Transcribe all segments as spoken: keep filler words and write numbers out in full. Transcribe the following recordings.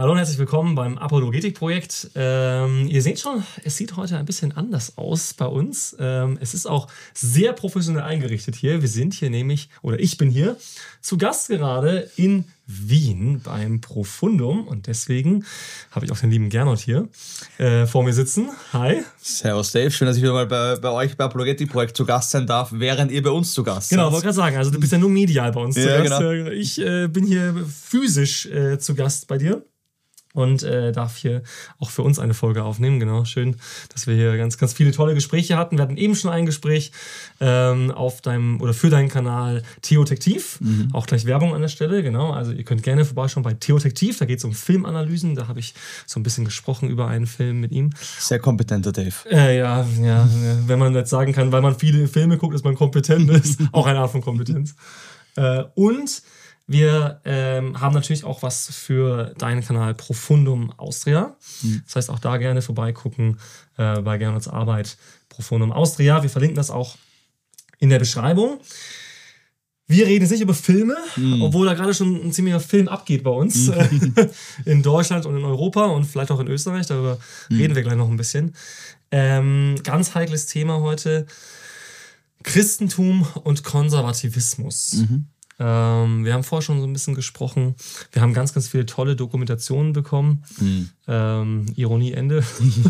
Hallo und herzlich willkommen beim Apologetik-Projekt. Ähm, ihr seht schon, es sieht heute ein bisschen anders aus bei uns. Ähm, es ist auch sehr professionell eingerichtet hier. Wir sind hier nämlich, oder ich bin hier, zu Gast gerade in Wien beim Profundum. Und deswegen habe ich auch den lieben Gernot hier äh, vor mir sitzen. Hi. Servus Dave, schön, dass ich wieder mal bei, bei euch beim Apologetik-Projekt zu Gast sein darf, während ihr bei uns zu Gast seid. Genau, wollte gerade sagen, also du bist ja nur medial bei uns ja, zu Gast. Genau. Ich äh, bin hier physisch äh, zu Gast bei dir. Und äh, darf hier auch für uns eine Folge aufnehmen. Genau, schön, dass wir hier ganz, ganz viele tolle Gespräche hatten. Wir hatten eben schon ein Gespräch ähm, auf deinem oder für deinen Kanal Theotektiv. Mhm. Auch gleich Werbung an der Stelle, genau. Also ihr könnt gerne vorbeischauen bei Theotektiv. Da geht es um Filmanalysen. Da habe ich so ein bisschen gesprochen über einen Film mit ihm. Sehr kompetenter Dave. Äh, ja, ja, wenn man jetzt sagen kann, weil man viele Filme guckt, dass man kompetent ist. Auch eine Art von Kompetenz. Äh, und wir ähm, haben natürlich auch was für deinen Kanal Profundum Austria. Mhm. Das heißt, auch da gerne vorbeigucken äh, bei Gernots Arbeit Profundum Austria. Wir verlinken das auch in der Beschreibung. Wir reden jetzt nicht über Filme, mhm. obwohl da gerade schon ein ziemlicher Film abgeht bei uns. Mhm. In Deutschland und in Europa und vielleicht auch in Österreich. Darüber mhm. reden wir gleich noch ein bisschen. Ähm, ganz heikles Thema heute. Christentum und Konservativismus. Mhm. Ähm, wir haben vorher schon so ein bisschen gesprochen. Wir haben ganz, ganz viele tolle Dokumentationen bekommen. Mhm. Ähm, Ironie, Ende.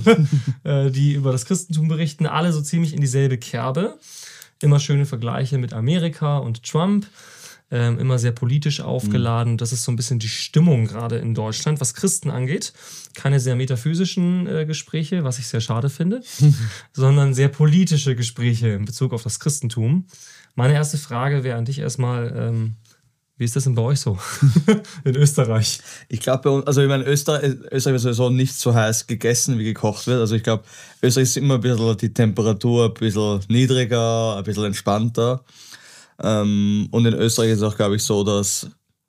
äh, die über das Christentum berichten. Alle so ziemlich in dieselbe Kerbe. Immer schöne Vergleiche mit Amerika und Trump. Ähm, immer sehr politisch aufgeladen. Mhm. Das ist so ein bisschen die Stimmung gerade in Deutschland, was Christen angeht. Keine sehr metaphysischen äh, Gespräche, was ich sehr schade finde, sondern sehr politische Gespräche in Bezug auf das Christentum. Meine erste Frage wäre an dich erstmal, ähm, wie ist das denn bei euch so in Österreich? Ich glaube, also ich meine, Österreich, Österreich wird sowieso nicht so heiß gegessen, wie gekocht wird. Also ich glaube, Österreich ist immer ein bisschen die Temperatur ein bisschen niedriger, ein bisschen entspannter. Ähm, und in Österreich ist es auch, glaube ich, so, dass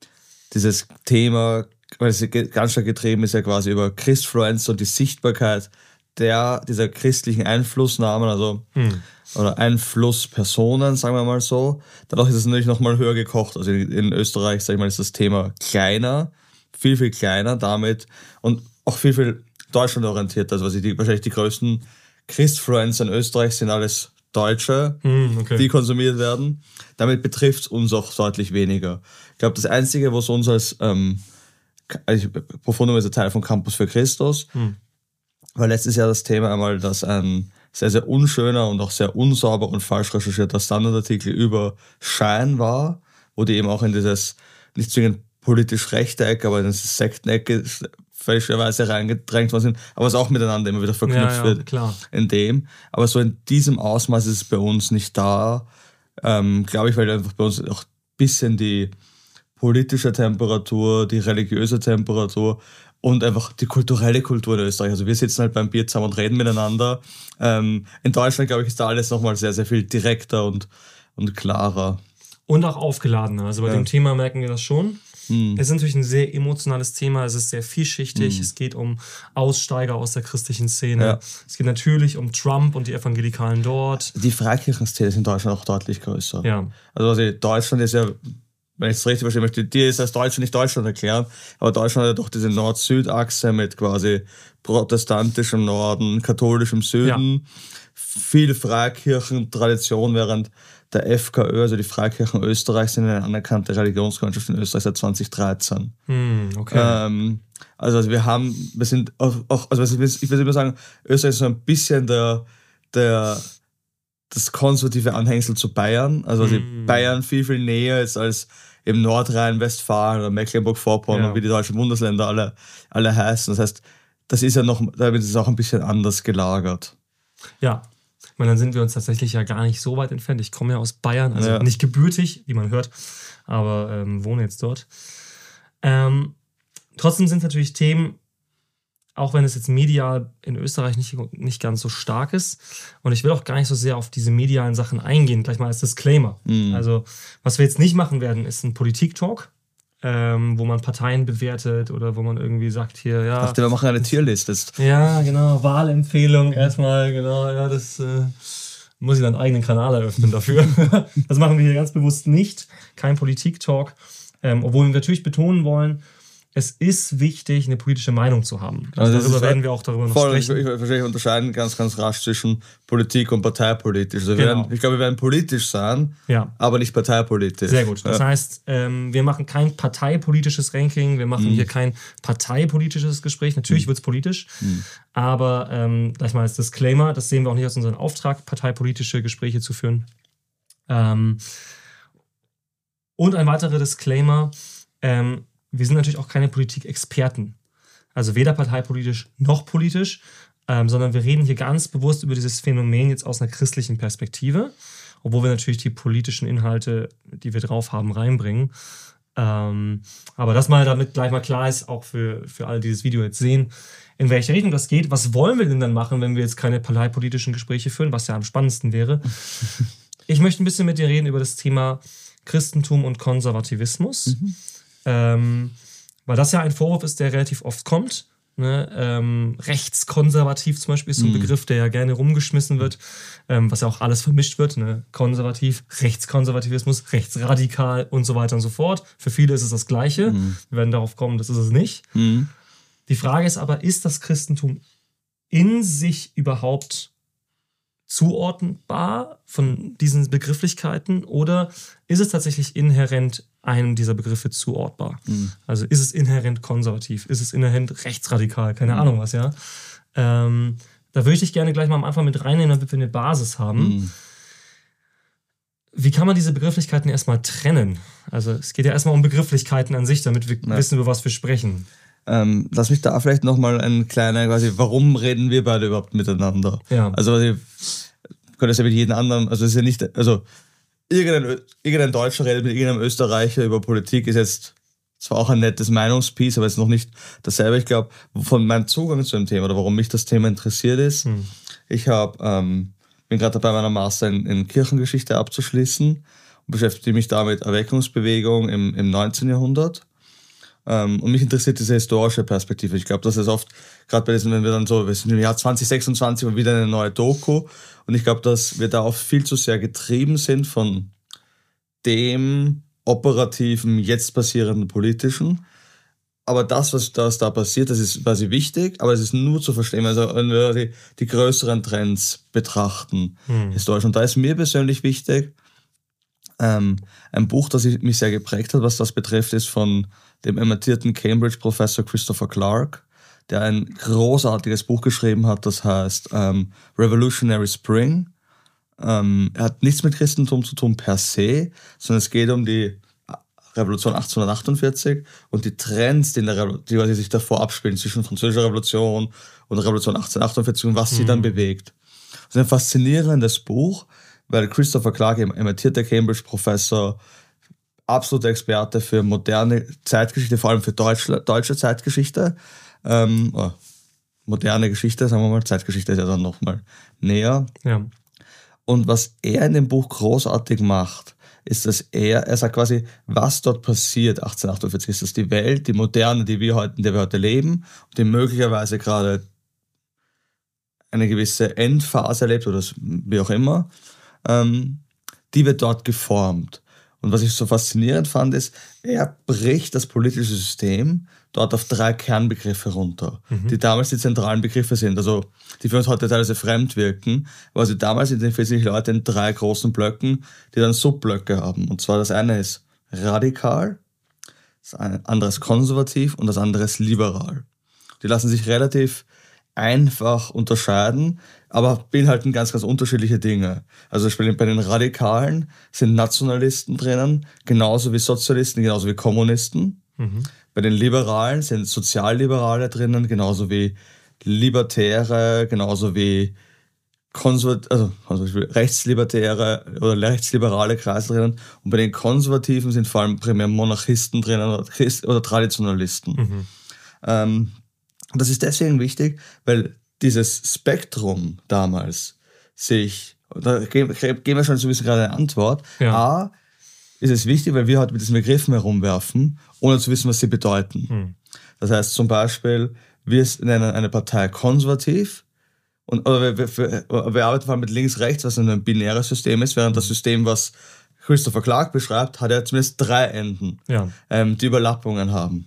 dieses Thema, weil es ganz stark getrieben ist ja quasi über Christfluencer und die Sichtbarkeit der, dieser christlichen Einflussnahmen, also hm. oder Einflusspersonen, sagen wir mal so. Dadurch ist es natürlich nochmal höher gekocht. Also in, in Österreich, sag ich mal, ist das Thema kleiner, viel, viel kleiner damit und auch viel, viel deutschlandorientiert. Also was ich die, wahrscheinlich die größten Christfluencer in Österreich sind alles Deutsche, hm, okay. die konsumiert werden. Damit betrifft es uns auch deutlich weniger. Ich glaube, das Einzige, was uns als ähm, also Profundum ist ein Teil von Campus für Christus, hm. weil letztes Jahr das Thema einmal, dass ein sehr, sehr unschöner und auch sehr unsauber und falsch recherchierter Standardartikel über Schein war, wo die eben auch in dieses, nicht zwingend politisch rechte Ecke, aber in dieses Sektenecke fälschlicherweise reingedrängt worden sind, aber es auch miteinander immer wieder verknüpft ja, ja, wird klar. in dem. Aber so in diesem Ausmaß ist es bei uns nicht da, ähm, glaube ich, weil einfach bei uns auch ein bisschen die politische Temperatur, die religiöse Temperatur und einfach die kulturelle Kultur in Österreich. Also wir sitzen halt beim Bier zusammen und reden miteinander. Ähm, in Deutschland, glaube ich, ist da alles nochmal sehr, sehr viel direkter und, und klarer. Und auch aufgeladener. Also bei ja. dem Thema merken wir das schon. Hm. Es ist natürlich ein sehr emotionales Thema. Es ist sehr vielschichtig. Hm. Es geht um Aussteiger aus der christlichen Szene. Ja. Es geht natürlich um Trump und die Evangelikalen dort. Die Freikirchenszene ist in Deutschland auch deutlich größer. Ja. Also, also Deutschland ist ja, wenn ich es richtig verstehe, möchte dir ist als Deutschland nicht Deutschland erklären, aber Deutschland hat ja doch diese Nord-Süd-Achse mit quasi protestantischem Norden, katholischem Süden, ja. viel Freikirchentradition, während der F K Ö, also die Freikirchen Österreichs, sind eine anerkannte Religionsgemeinschaft in Österreich seit zwanzig dreizehn. Hm, okay. Ähm, also, also wir haben, wir sind auch, auch also ich würde immer sagen, Österreich ist so ein bisschen der, der das konservative Anhängsel zu Bayern. Also, also mm. Bayern viel, viel näher ist als im Nordrhein-Westfalen oder Mecklenburg-Vorpommern, ja. wie die deutschen Bundesländer alle, alle heißen. Das heißt, das ist ja noch, damit ist es auch ein bisschen anders gelagert. Ja, ich meine, dann sind wir uns tatsächlich ja gar nicht so weit entfernt. Ich komme ja aus Bayern, also ja. nicht gebürtig, wie man hört, aber ähm, wohne jetzt dort. Ähm, trotzdem sind es natürlich Themen, auch wenn es jetzt medial in Österreich nicht, nicht ganz so stark ist. Und ich will auch gar nicht so sehr auf diese medialen Sachen eingehen, gleich mal als Disclaimer. Mhm. Also, was wir jetzt nicht machen werden, ist ein Politik-Talk, ähm, wo man Parteien bewertet oder wo man irgendwie sagt, hier, ja... Ich dachte, wir machen eine Tierliste. Ja, genau, Wahlempfehlung erstmal, genau, ja, das äh, muss ich dann einen eigenen Kanal eröffnen dafür. Das machen wir hier ganz bewusst nicht. Kein Politik-Talk. Ähm, obwohl wir natürlich betonen wollen, es ist wichtig, eine politische Meinung zu haben. Also darüber ist, werden wir auch darüber noch voll, sprechen. Ich, ich, ich unterscheiden ganz, ganz rasch zwischen Politik und parteipolitisch. Also wir Genau. werden, ich glaube, wir werden politisch sein, ja. aber nicht parteipolitisch. Sehr gut. Das ja. heißt, ähm, wir machen kein parteipolitisches Ranking, wir machen mhm. hier kein parteipolitisches Gespräch. Natürlich mhm. wird es politisch, mhm. aber ähm, gleich mal als Disclaimer, das sehen wir auch nicht aus unserem Auftrag, parteipolitische Gespräche zu führen. Ähm, und ein weiterer Disclaimer, ähm, wir sind natürlich auch keine Politikexperten. Also weder parteipolitisch noch politisch, ähm, sondern wir reden hier ganz bewusst über dieses Phänomen jetzt aus einer christlichen Perspektive, obwohl wir natürlich die politischen Inhalte, die wir drauf haben, reinbringen. Ähm, aber das mal, damit gleich mal klar ist, auch für, für alle, die das Video jetzt sehen, in welche Richtung das geht. Was wollen wir denn dann machen, wenn wir jetzt keine parteipolitischen Gespräche führen, was ja am spannendsten wäre? Ich möchte ein bisschen mit dir reden über das Thema Christentum und Konservativismus. Mhm. Ähm, weil das ja ein Vorwurf ist, der relativ oft kommt. Ne? Ähm, rechtskonservativ zum Beispiel ist so ein mm. Begriff, der ja gerne rumgeschmissen wird, ähm, was ja auch alles vermischt wird. Ne? Konservativ, Rechtskonservativismus, rechtsradikal und so weiter und so fort. Für viele ist es das Gleiche. Mm. Wir werden darauf kommen, das ist es nicht. Mm. Die Frage ist aber, ist das Christentum in sich überhaupt zuordnenbar von diesen Begrifflichkeiten oder ist es tatsächlich inhärent einem dieser Begriffe zuordbar? Mhm. Also ist es inhärent konservativ? Ist es inhärent rechtsradikal? Keine mhm. Ahnung was, ja. Ähm, da würde ich dich gerne gleich mal am Anfang mit reinnehmen, damit wir eine Basis haben. Mhm. Wie kann man diese Begrifflichkeiten erstmal trennen? Also es geht ja erstmal um Begrifflichkeiten an sich, damit wir ja. wissen, über was wir sprechen. Ähm, lass mich da vielleicht nochmal ein kleiner, quasi, warum reden wir beide überhaupt miteinander? Ja. Also, ich könnte es ja mit jedem anderen, also es ist ja nicht, also irgendein, irgendein Deutscher redet mit irgendeinem Österreicher über Politik, ist jetzt zwar auch ein nettes Meinungspiece, aber es ist noch nicht dasselbe. Ich glaube, von meinem Zugang zu dem Thema oder warum mich das Thema interessiert ist, hm. ich habe, ähm, bin gerade dabei, meiner Master in, in Kirchengeschichte abzuschließen und beschäftige mich da mit Erweckungsbewegung im, im neunzehnten Jahrhundert. Um, und mich interessiert diese historische Perspektive. Ich glaube, das ist oft, gerade bei diesen, wenn wir dann so, wir sind im Jahr zwanzig sechsundzwanzig und wieder eine neue Doku. Und ich glaube, dass wir da oft viel zu sehr getrieben sind von dem operativen, jetzt passierenden politischen. Aber das, was das da passiert, das ist quasi wichtig, aber es ist nur zu verstehen, also wenn wir die, die größeren Trends betrachten, hm. historisch. Und da ist mir persönlich wichtig, ähm, ein Buch, das mich sehr geprägt hat, was das betrifft, ist von dem emeritierten Cambridge-Professor Christopher Clark, der ein großartiges Buch geschrieben hat, das heißt ähm, Revolutionary Spring. Ähm, er hat nichts mit Christentum zu tun per se, sondern es geht um die Revolution achtzehnhundertachtundvierzig und die Trends, die, in der Revo- die sich davor abspielen, zwischen der Französischen Revolution und der Revolution achtzehnhundertachtundvierzig und was mhm. sie dann bewegt. Das ist ein faszinierendes Buch, weil Christopher Clark, emeritierter Cambridge-Professor, absoluter Experte für moderne Zeitgeschichte, vor allem für deutsche, deutsche Zeitgeschichte. Ähm, oh, moderne Geschichte, sagen wir mal, Zeitgeschichte ist ja dann nochmal näher. Ja. Und was er in dem Buch großartig macht, ist, dass er, er sagt quasi, was dort passiert achtzehnhundertachtundvierzig, ist das die Welt, die moderne, die wir heute, in der wir heute leben, die möglicherweise gerade eine gewisse Endphase erlebt oder wie auch immer, ähm, die wird dort geformt. Und was ich so faszinierend fand, ist, er bricht das politische System dort auf drei Kernbegriffe runter, mhm. die damals die zentralen Begriffe sind, also die für uns heute teilweise fremd wirken, aber sie damals identifizieren sich Leute in drei großen Blöcken, die dann Subblöcke haben. Und zwar das eine ist radikal, das andere ist konservativ und das andere ist liberal. Die lassen sich relativ einfach unterscheiden, aber beinhalten ganz, ganz unterschiedliche Dinge. Also bei den Radikalen sind Nationalisten drinnen, genauso wie Sozialisten, genauso wie Kommunisten. Mhm. Bei den Liberalen sind Sozialliberale drinnen, genauso wie Libertäre, genauso wie Konservat- also Rechtslibertäre oder rechtsliberale Kreise drinnen. Und bei den Konservativen sind vor allem primär Monarchisten drinnen oder, Christ- oder Traditionalisten. Mhm. Ähm, das ist deswegen wichtig, weil dieses Spektrum damals sich, da geben wir schon so ein bisschen gerade eine Antwort, ja. A, ist es wichtig, weil wir heute mit diesen Begriffen herumwerfen, ohne zu wissen, was sie bedeuten. Hm. Das heißt zum Beispiel, wir nennen eine Partei konservativ, und, oder wir, wir, wir arbeiten vor allem mit links-rechts, was ein binäres System ist, während das System, was Christopher Clark beschreibt, hat ja zumindest drei Enden, ja. ähm, die Überlappungen haben.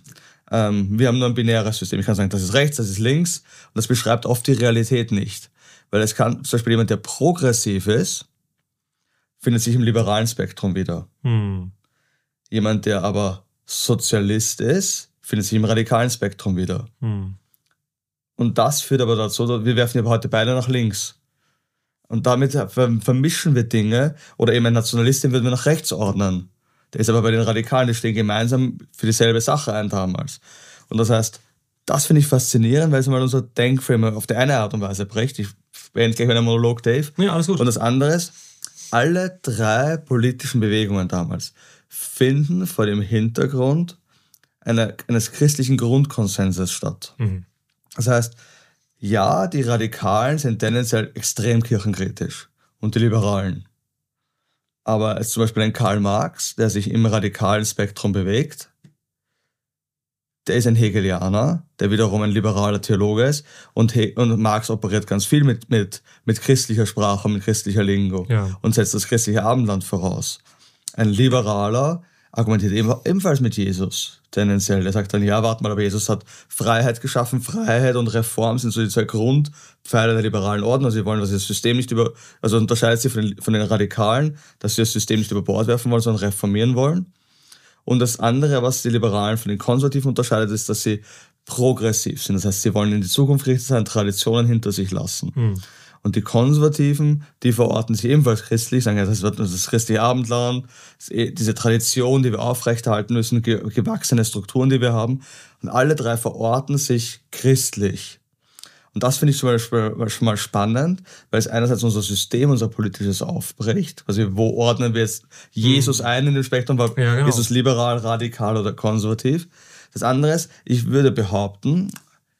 Ähm, wir haben nur ein binäres System. Ich kann sagen, das ist rechts, das ist links. Und das beschreibt oft die Realität nicht. Weil es kann zum Beispiel jemand, der progressiv ist, findet sich im liberalen Spektrum wieder. Hm. Jemand, der aber Sozialist ist, findet sich im radikalen Spektrum wieder. Hm. Und das führt aber dazu, wir werfen ja heute beide nach links. Und damit vermischen wir Dinge, oder eben ein Nationalist, den würden wir nach rechts ordnen. Der ist aber bei den Radikalen, die stehen gemeinsam für dieselbe Sache ein damals. Und das heißt, das finde ich faszinierend, weil es mal unser Denkframe auf die eine Art und Weise bricht. Ich beende gleich meinen Monolog, Dave. Ja, alles gut. Und das andere ist, alle drei politischen Bewegungen damals finden vor dem Hintergrund einer, eines christlichen Grundkonsenses statt. Mhm. Das heißt, ja, die Radikalen sind tendenziell extrem kirchenkritisch und die Liberalen. Aber es ist zum Beispiel ein Karl Marx, der sich im radikalen Spektrum bewegt. Der ist ein Hegelianer, der wiederum ein liberaler Theologe ist. Und, He- und Marx operiert ganz viel mit, mit, mit christlicher Sprache, mit christlicher Lingo Ja. und setzt das christliche Abendland voraus. Ein Liberaler argumentiert eben, ebenfalls mit Jesus, tendenziell. Der sagt dann, ja, warte mal, aber Jesus hat Freiheit geschaffen. Freiheit und Reform sind so die zwei Grundpfeiler der liberalen Ordnung. Sie wollen, dass sie das System nicht über, also unterscheidet sie von den, von den Radikalen, dass sie das System nicht über Bord werfen wollen, sondern reformieren wollen. Und das andere, was die Liberalen von den Konservativen unterscheidet, ist, dass sie progressiv sind. Das heißt, sie wollen in die Zukunft gerichtet sein, Traditionen hinter sich lassen. Hm. Und die Konservativen, die verorten sich ebenfalls christlich, sagen, ja, das wird das christliche Abendland, diese Tradition, die wir aufrechterhalten müssen, gewachsene Strukturen, die wir haben. Und alle drei verorten sich christlich. Und das finde ich zum Beispiel schon mal spannend, weil es einerseits unser System, unser politisches aufbricht. Also wo ordnen wir jetzt Jesus ein in dem Spektrum? War Ja, genau. Jesus liberal, radikal oder konservativ? Das andere ist, ich würde behaupten,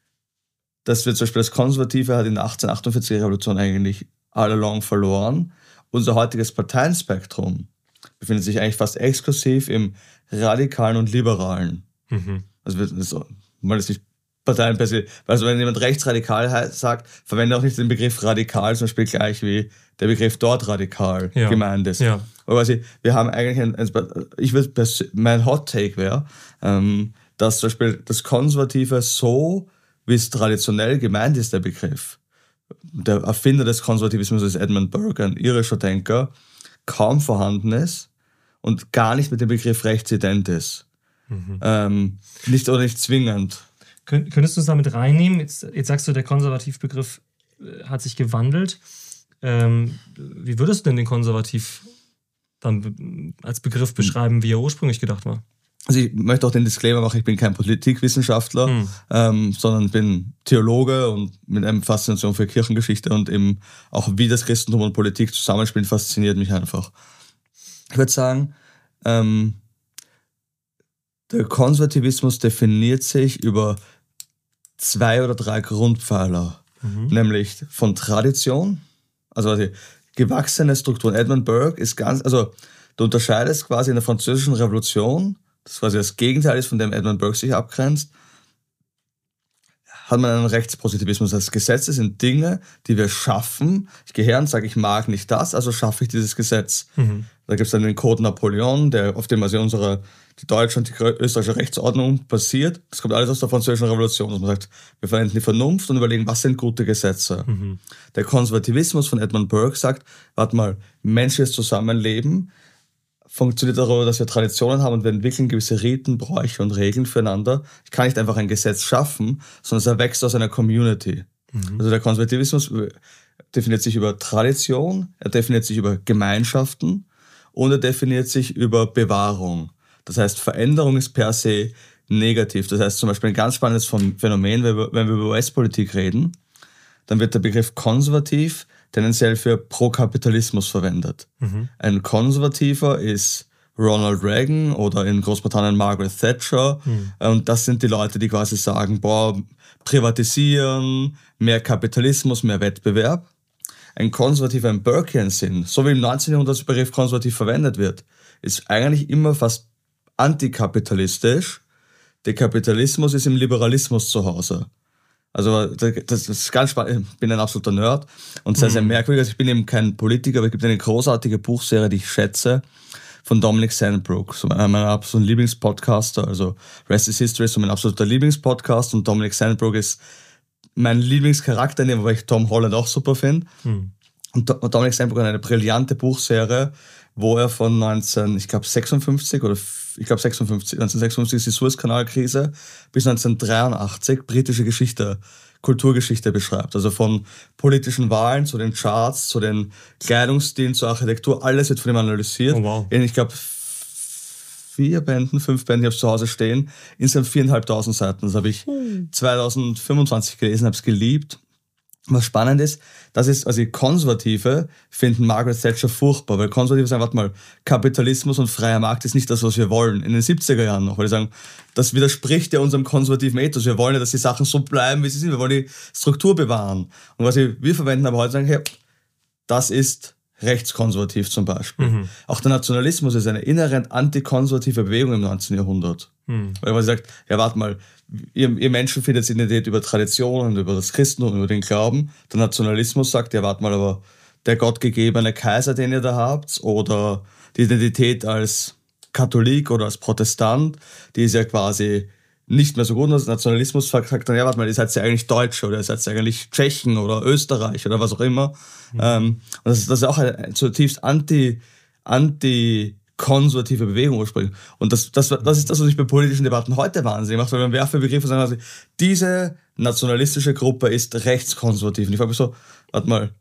dass wir zum Beispiel das Konservative hat in der achtzehnhundertachtundvierziger Revolution eigentlich all along verloren. Unser heutiges Parteienspektrum befindet sich eigentlich fast exklusiv im Radikalen und Liberalen. Mhm. Also wir- so, mal das nicht Parteien per se. Also wenn jemand rechtsradikal he- sagt, verwende auch nicht den Begriff radikal, zum Beispiel gleich wie der Begriff dort radikal Ja. gemeint ist. Ja. Aber quasi, wir haben eigentlich ein, ein ich würde, pers- mein Hot Take wäre, ähm, dass zum Beispiel das Konservative so, wie es traditionell gemeint ist, der Begriff, der Erfinder des Konservativismus ist Edmund Burke, ein irischer Denker, kaum vorhanden ist und gar nicht mit dem Begriff rechtsident ist. Mhm. Ähm, nicht oder nicht zwingend. Könnt, könntest du es damit reinnehmen? Jetzt, jetzt sagst du, der Konservativbegriff äh, hat sich gewandelt. Ähm, wie würdest du denn den Konservativ dann be- als Begriff beschreiben, wie er ursprünglich gedacht war? Also ich möchte auch den Disclaimer machen, ich bin kein Politikwissenschaftler, Hm. ähm, sondern bin Theologe und mit einer Faszination für Kirchengeschichte und eben auch wie das Christentum und Politik zusammenspielen, fasziniert mich einfach. Ich würde sagen, ähm, der Konservativismus definiert sich über zwei oder drei Grundpfeiler, Mhm. nämlich von Tradition, also quasi gewachsene Strukturen. Edmund Burke ist ganz, also du unterscheidest quasi in der Französischen Revolution, das quasi das Gegenteil ist, von dem Edmund Burke sich abgrenzt, hat man einen Rechtspositivismus. Das heißt, Gesetze sind Dinge, die wir schaffen. Ich gehe her und sage, ich mag nicht das, also schaffe ich dieses Gesetz. Mhm. Da gibt es dann den Code Napoleon, der, auf dem also unsere, die deutsche und die österreichische Rechtsordnung basiert. Das kommt alles aus der Französischen Revolution. Also man sagt, wir verwenden die Vernunft und überlegen, was sind gute Gesetze. Mhm. Der Konservativismus von Edmund Burke sagt, warte mal, menschliches Zusammenleben funktioniert darüber, dass wir Traditionen haben und wir entwickeln gewisse Riten, Bräuche und Regeln füreinander. Ich kann nicht einfach ein Gesetz schaffen, sondern es erwächst aus einer Community. Mhm. Also der Konservativismus definiert sich über Tradition, er definiert sich über Gemeinschaften und er definiert sich über Bewahrung. Das heißt, Veränderung ist per se negativ. Das heißt zum Beispiel ein ganz spannendes Phänomen, wenn wir, wenn wir über U S-Politik reden, dann wird der Begriff konservativ tendenziell für Pro-Kapitalismus verwendet. Mhm. Ein Konservativer ist Ronald Reagan oder in Großbritannien Margaret Thatcher. Mhm. Und das sind die Leute, die quasi sagen, boah, privatisieren, mehr Kapitalismus, mehr Wettbewerb. Ein konservativer im Burkean Sinn, so wie im neunzehnten Jahrhundert der Begriff konservativ verwendet wird, ist eigentlich immer fast antikapitalistisch. Der Kapitalismus ist im Liberalismus zu Hause. Also das ist ganz spannend. Ich bin ein absoluter Nerd und sehr, sehr merkwürdig. Also ich bin eben kein Politiker, aber es gibt eine großartige Buchserie, die ich schätze, von Dominic Sandbrook, so einer meiner absoluten Lieblingspodcaster. Also Rest is History ist so mein absoluter Lieblingspodcast und Dominic Sandbrook ist mein Lieblingscharakter, weil ich Tom Holland auch super finde. Hm. Und Dominic Sandbrook hat eine brillante Buchserie, wo er von neunzehn, ich glaube sechsundfünfzig oder ich glaube sechsundfünfzig, neunzehnhundertsechsundfünfzig ist die Suezkanalkrise bis neunzehnhundertdreiundachtzig britische Geschichte, Kulturgeschichte beschreibt. Also von politischen Wahlen zu den Charts, zu den Kleidungsstilen, zur Architektur, alles wird von ihm analysiert. Oh, wow. In, ich glaube, vier Bänden, fünf Bänden, ich habe es zu Hause stehen. Insgesamt viereinhalbtausend Seiten. Das habe ich hm. zweitausendfünfundzwanzig gelesen, habe es geliebt. Was spannend ist, das ist, also die Konservative finden Margaret Thatcher furchtbar, weil Konservative sagen, warte mal, Kapitalismus und freier Markt ist nicht das, was wir wollen. In den siebziger Jahren noch, weil die sagen, das widerspricht ja unserem konservativen Ethos. Wir wollen ja, dass die Sachen so bleiben, wie sie sind. Wir wollen die Struktur bewahren. Und was wir verwenden aber heute sagen, hey, das ist rechtskonservativ zum Beispiel. Mhm. Auch der Nationalismus ist eine inhärent antikonservative Bewegung im neunzehnten Jahrhundert. Mhm. Weil man sagt, ja, warte mal, ihr, ihr Menschen findet Identität über Traditionen, über das Christentum, über den Glauben. Der Nationalismus sagt, ja, warte mal, aber der gottgegebene Kaiser, den ihr da habt, oder die Identität als Katholik oder als Protestant, die ist ja quasi nicht mehr so gut. Und das Nationalismus sagt dann, ja, warte mal, ihr seid ja eigentlich Deutsche oder ihr seid ja eigentlich Tschechen oder Österreich oder was auch immer. Mhm. Ähm, und das ist, das ist auch eine zutiefst anti, anti-konservative Bewegung ursprünglich. Und das, das, das ist das, was ich bei politischen Debatten heute wahnsinnig macht, weil man werfe Begriffe sagen, also, diese nationalistische Gruppe ist rechtskonservativ. Und ich frage mich so, warte mal,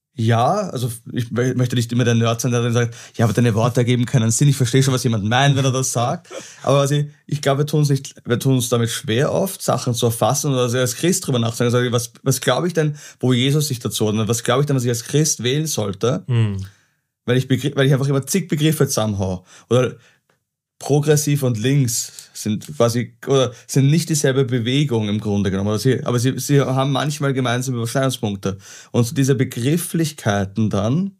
ja, also ich möchte nicht immer der Nerd sein, der dann sagt, ja, aber deine Worte ergeben keinen Sinn. Ich verstehe schon, was jemand meint, wenn er das sagt. Aber also ich, ich glaube, wir tun uns nicht, wir tun uns damit schwer oft, Sachen zu erfassen oder also als Christ drüber nachzudenken. Also was, was glaube ich denn, wo Jesus sich dazu hat? Was glaube ich denn, was ich als Christ wählen sollte? Mhm. Weil ich Begr- weil ich einfach immer zig Begriffe zusammenhaue. Oder progressiv und links sind quasi, oder sind nicht dieselbe Bewegung im Grunde genommen. Aber sie, aber sie, sie haben manchmal gemeinsame Überschneidungspunkte. Und so diese Begrifflichkeiten dann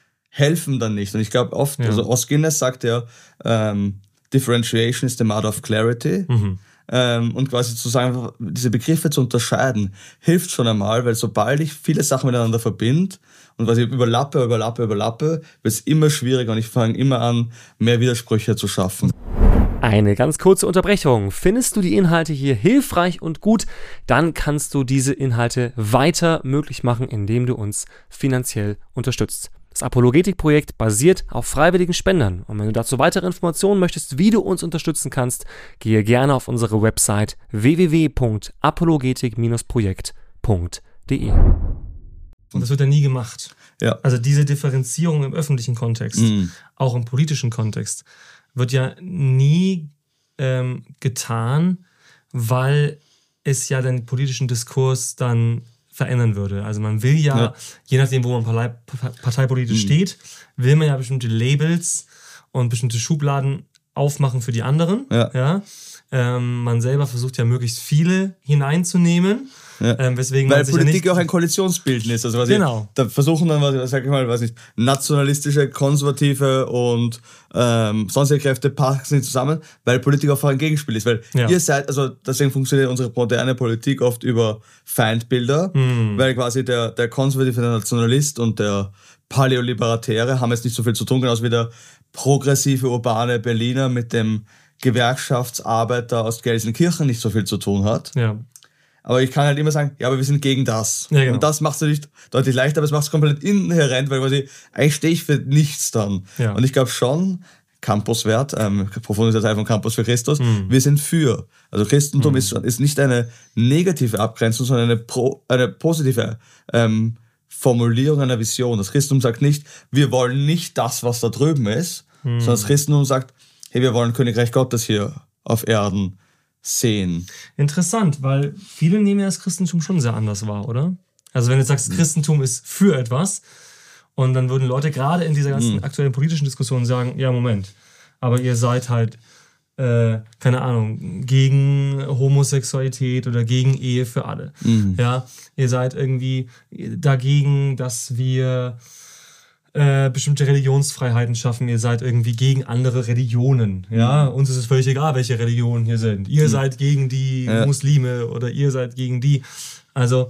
helfen dann nicht. Und ich glaube oft, ja. also Os Guinness sagt ja, ähm, Differentiation is the mother of clarity. Mhm. Ähm, und quasi zu sagen, diese Begriffe zu unterscheiden, hilft schon einmal, weil sobald ich viele Sachen miteinander verbinde und quasi überlappe, überlappe, überlappe, wird es immer schwieriger und ich fange immer an, mehr Widersprüche zu schaffen. Eine ganz kurze Unterbrechung. Findest du die Inhalte hier hilfreich und gut, dann kannst du diese Inhalte weiter möglich machen, indem du uns finanziell unterstützt. Das Apologetik-Projekt basiert auf freiwilligen Spendern. Und wenn du dazu weitere Informationen möchtest, wie du uns unterstützen kannst, gehe gerne auf unsere Website w w w punkt apologetik projekt punkt d e. Und das wird ja nie gemacht. Ja. Also diese Differenzierung im öffentlichen Kontext, mhm. auch im politischen Kontext, wird ja nie ähm, getan, weil es ja den politischen Diskurs dann verändern würde. Also man will ja, ja. je nachdem, wo man partei, parteipolitisch mhm. steht, will man ja bestimmte Labels und bestimmte Schubladen aufmachen für die anderen. Ja. Ja? Ähm, man selber versucht ja möglichst viele hineinzunehmen. Ja. Ähm, weswegen Weil man sich Politik ja nicht auch ein Koalitionsbildnis ist. Also was genau. ich, da versuchen dann, was ich, sag ich mal, weiß nicht, nationalistische, konservative und ähm, sonstige Kräfte passen nicht zusammen, weil Politik auch ein Gegenspiel ist. Weil ja. ihr seid, also deswegen funktioniert unsere moderne Politik oft über Feindbilder, hm. weil quasi der, der konservative der Nationalist und der Paläoliberatäre haben jetzt nicht so viel zu tun, genauso wie der progressive, urbane Berliner mit dem Gewerkschaftsarbeiter aus Gelsenkirchen nicht so viel zu tun hat. Ja. Aber ich kann halt immer sagen, ja, aber wir sind gegen das. Ja, genau. Und das macht es nicht deutlich leichter, aber es macht es komplett inhärent, weil quasi, eigentlich stehe ich für nichts dann. Ja. Und ich glaube schon, Campuswert, ähm, Profundus Teil von Campus für Christus, mhm. wir sind für. Also Christentum mhm. ist, ist nicht eine negative Abgrenzung, sondern eine, pro, eine positive ähm, Formulierung einer Vision. Das Christentum sagt nicht, wir wollen nicht das, was da drüben ist, mhm. sondern das Christentum sagt, hey, wir wollen Königreich Gottes hier auf Erden sehen. Interessant, weil viele nehmen ja das Christentum schon sehr anders wahr, oder? Also wenn du sagst, das Christentum ist für etwas und dann würden Leute gerade in dieser ganzen mhm. aktuellen politischen Diskussion sagen, ja, Moment, aber ihr seid halt, äh, keine Ahnung, gegen Homosexualität oder gegen Ehe für alle. Mhm. Ja, ihr seid irgendwie dagegen, dass wir Äh, bestimmte Religionsfreiheiten schaffen, ihr seid irgendwie gegen andere Religionen. Ja? Mhm. Uns ist es völlig egal, welche Religionen hier sind. Ihr mhm. seid gegen die ja. Muslime oder ihr seid gegen die. Also,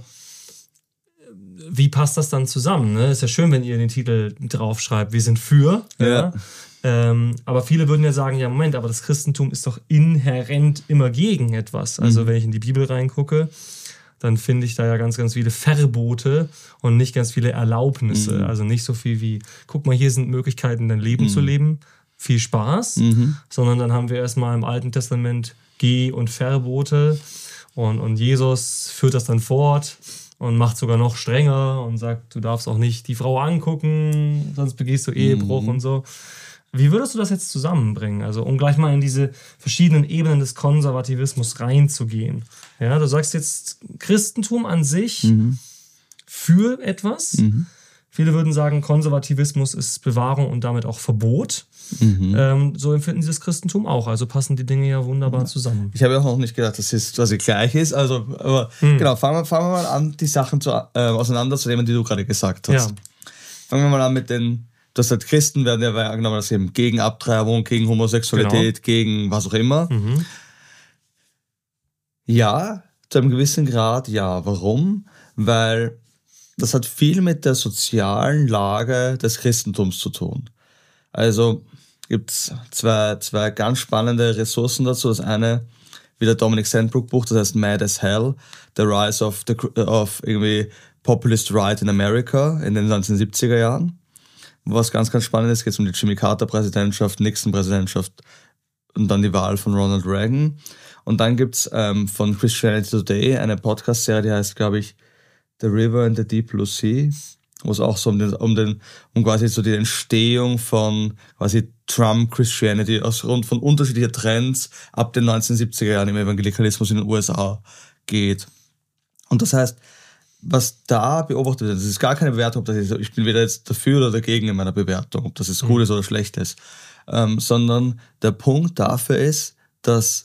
wie passt das dann zusammen? Ne? Ist ja schön, wenn ihr den Titel draufschreibt, wir sind für. Ja. Ja? Ähm, aber viele würden ja sagen, ja Moment, aber das Christentum ist doch inhärent immer gegen etwas. Also mhm. wenn ich in die Bibel reingucke, dann finde ich da ja ganz, ganz viele Verbote und nicht ganz viele Erlaubnisse. Mhm. Also nicht so viel wie, guck mal, hier sind Möglichkeiten, dein Leben mhm. zu leben. Viel Spaß. Mhm. Sondern dann haben wir erstmal im Alten Testament Geh- und Verbote. Und, und Jesus führt das dann fort und macht sogar noch strenger und sagt, du darfst auch nicht die Frau angucken, sonst begehst du Ehebruch mhm. und so. Wie würdest du das jetzt zusammenbringen? Also um gleich mal in diese verschiedenen Ebenen des Konservativismus reinzugehen. Ja, du sagst jetzt Christentum an sich mhm. für etwas. Mhm. Viele würden sagen, Konservativismus ist Bewahrung und damit auch Verbot. Mhm. Ähm, so empfinden sie das Christentum auch. Also passen die Dinge ja wunderbar zusammen. Ich habe ja auch noch nicht gedacht, dass es quasi gleich ist. Also, aber mhm. genau, fangen wir, fangen wir mal an, die Sachen zu, äh, auseinanderzunehmen, die du gerade gesagt hast. Ja. Fangen wir mal an mit den, das heißt, Christen werden ja wahrgenommen, dass eben gegen Abtreibung, gegen Homosexualität, genau. gegen was auch immer. Mhm. Ja, zu einem gewissen Grad, ja. Warum? Weil das hat viel mit der sozialen Lage des Christentums zu tun. Also gibt es zwei, zwei ganz spannende Ressourcen dazu. Das eine, wie der Dominic Sandbrook Buch, das heißt Mad as Hell, The Rise of, the, of irgendwie Populist Right in America in den neunzehnhundertsiebziger Jahren. Was ganz, ganz spannend ist, geht es um die Jimmy Carter Präsidentschaft, Nixon Präsidentschaft und dann die Wahl von Ronald Reagan. Und dann gibt's ähm, von Christianity Today eine Podcast-Serie, die heißt, glaube ich, The River and the Deep Blue Sea, wo es auch so um den, um den, um quasi so die Entstehung von quasi Trump Christianity aus Grund von unterschiedlichen Trends ab den neunzehnhundertsiebziger Jahren im Evangelikalismus in den U S A geht. Und das heißt, was da beobachtet wird, das ist gar keine Bewertung, ob das ist, ich bin weder jetzt dafür oder dagegen in meiner Bewertung, ob das jetzt gut ist oder schlecht ist, ähm, sondern der Punkt dafür ist, dass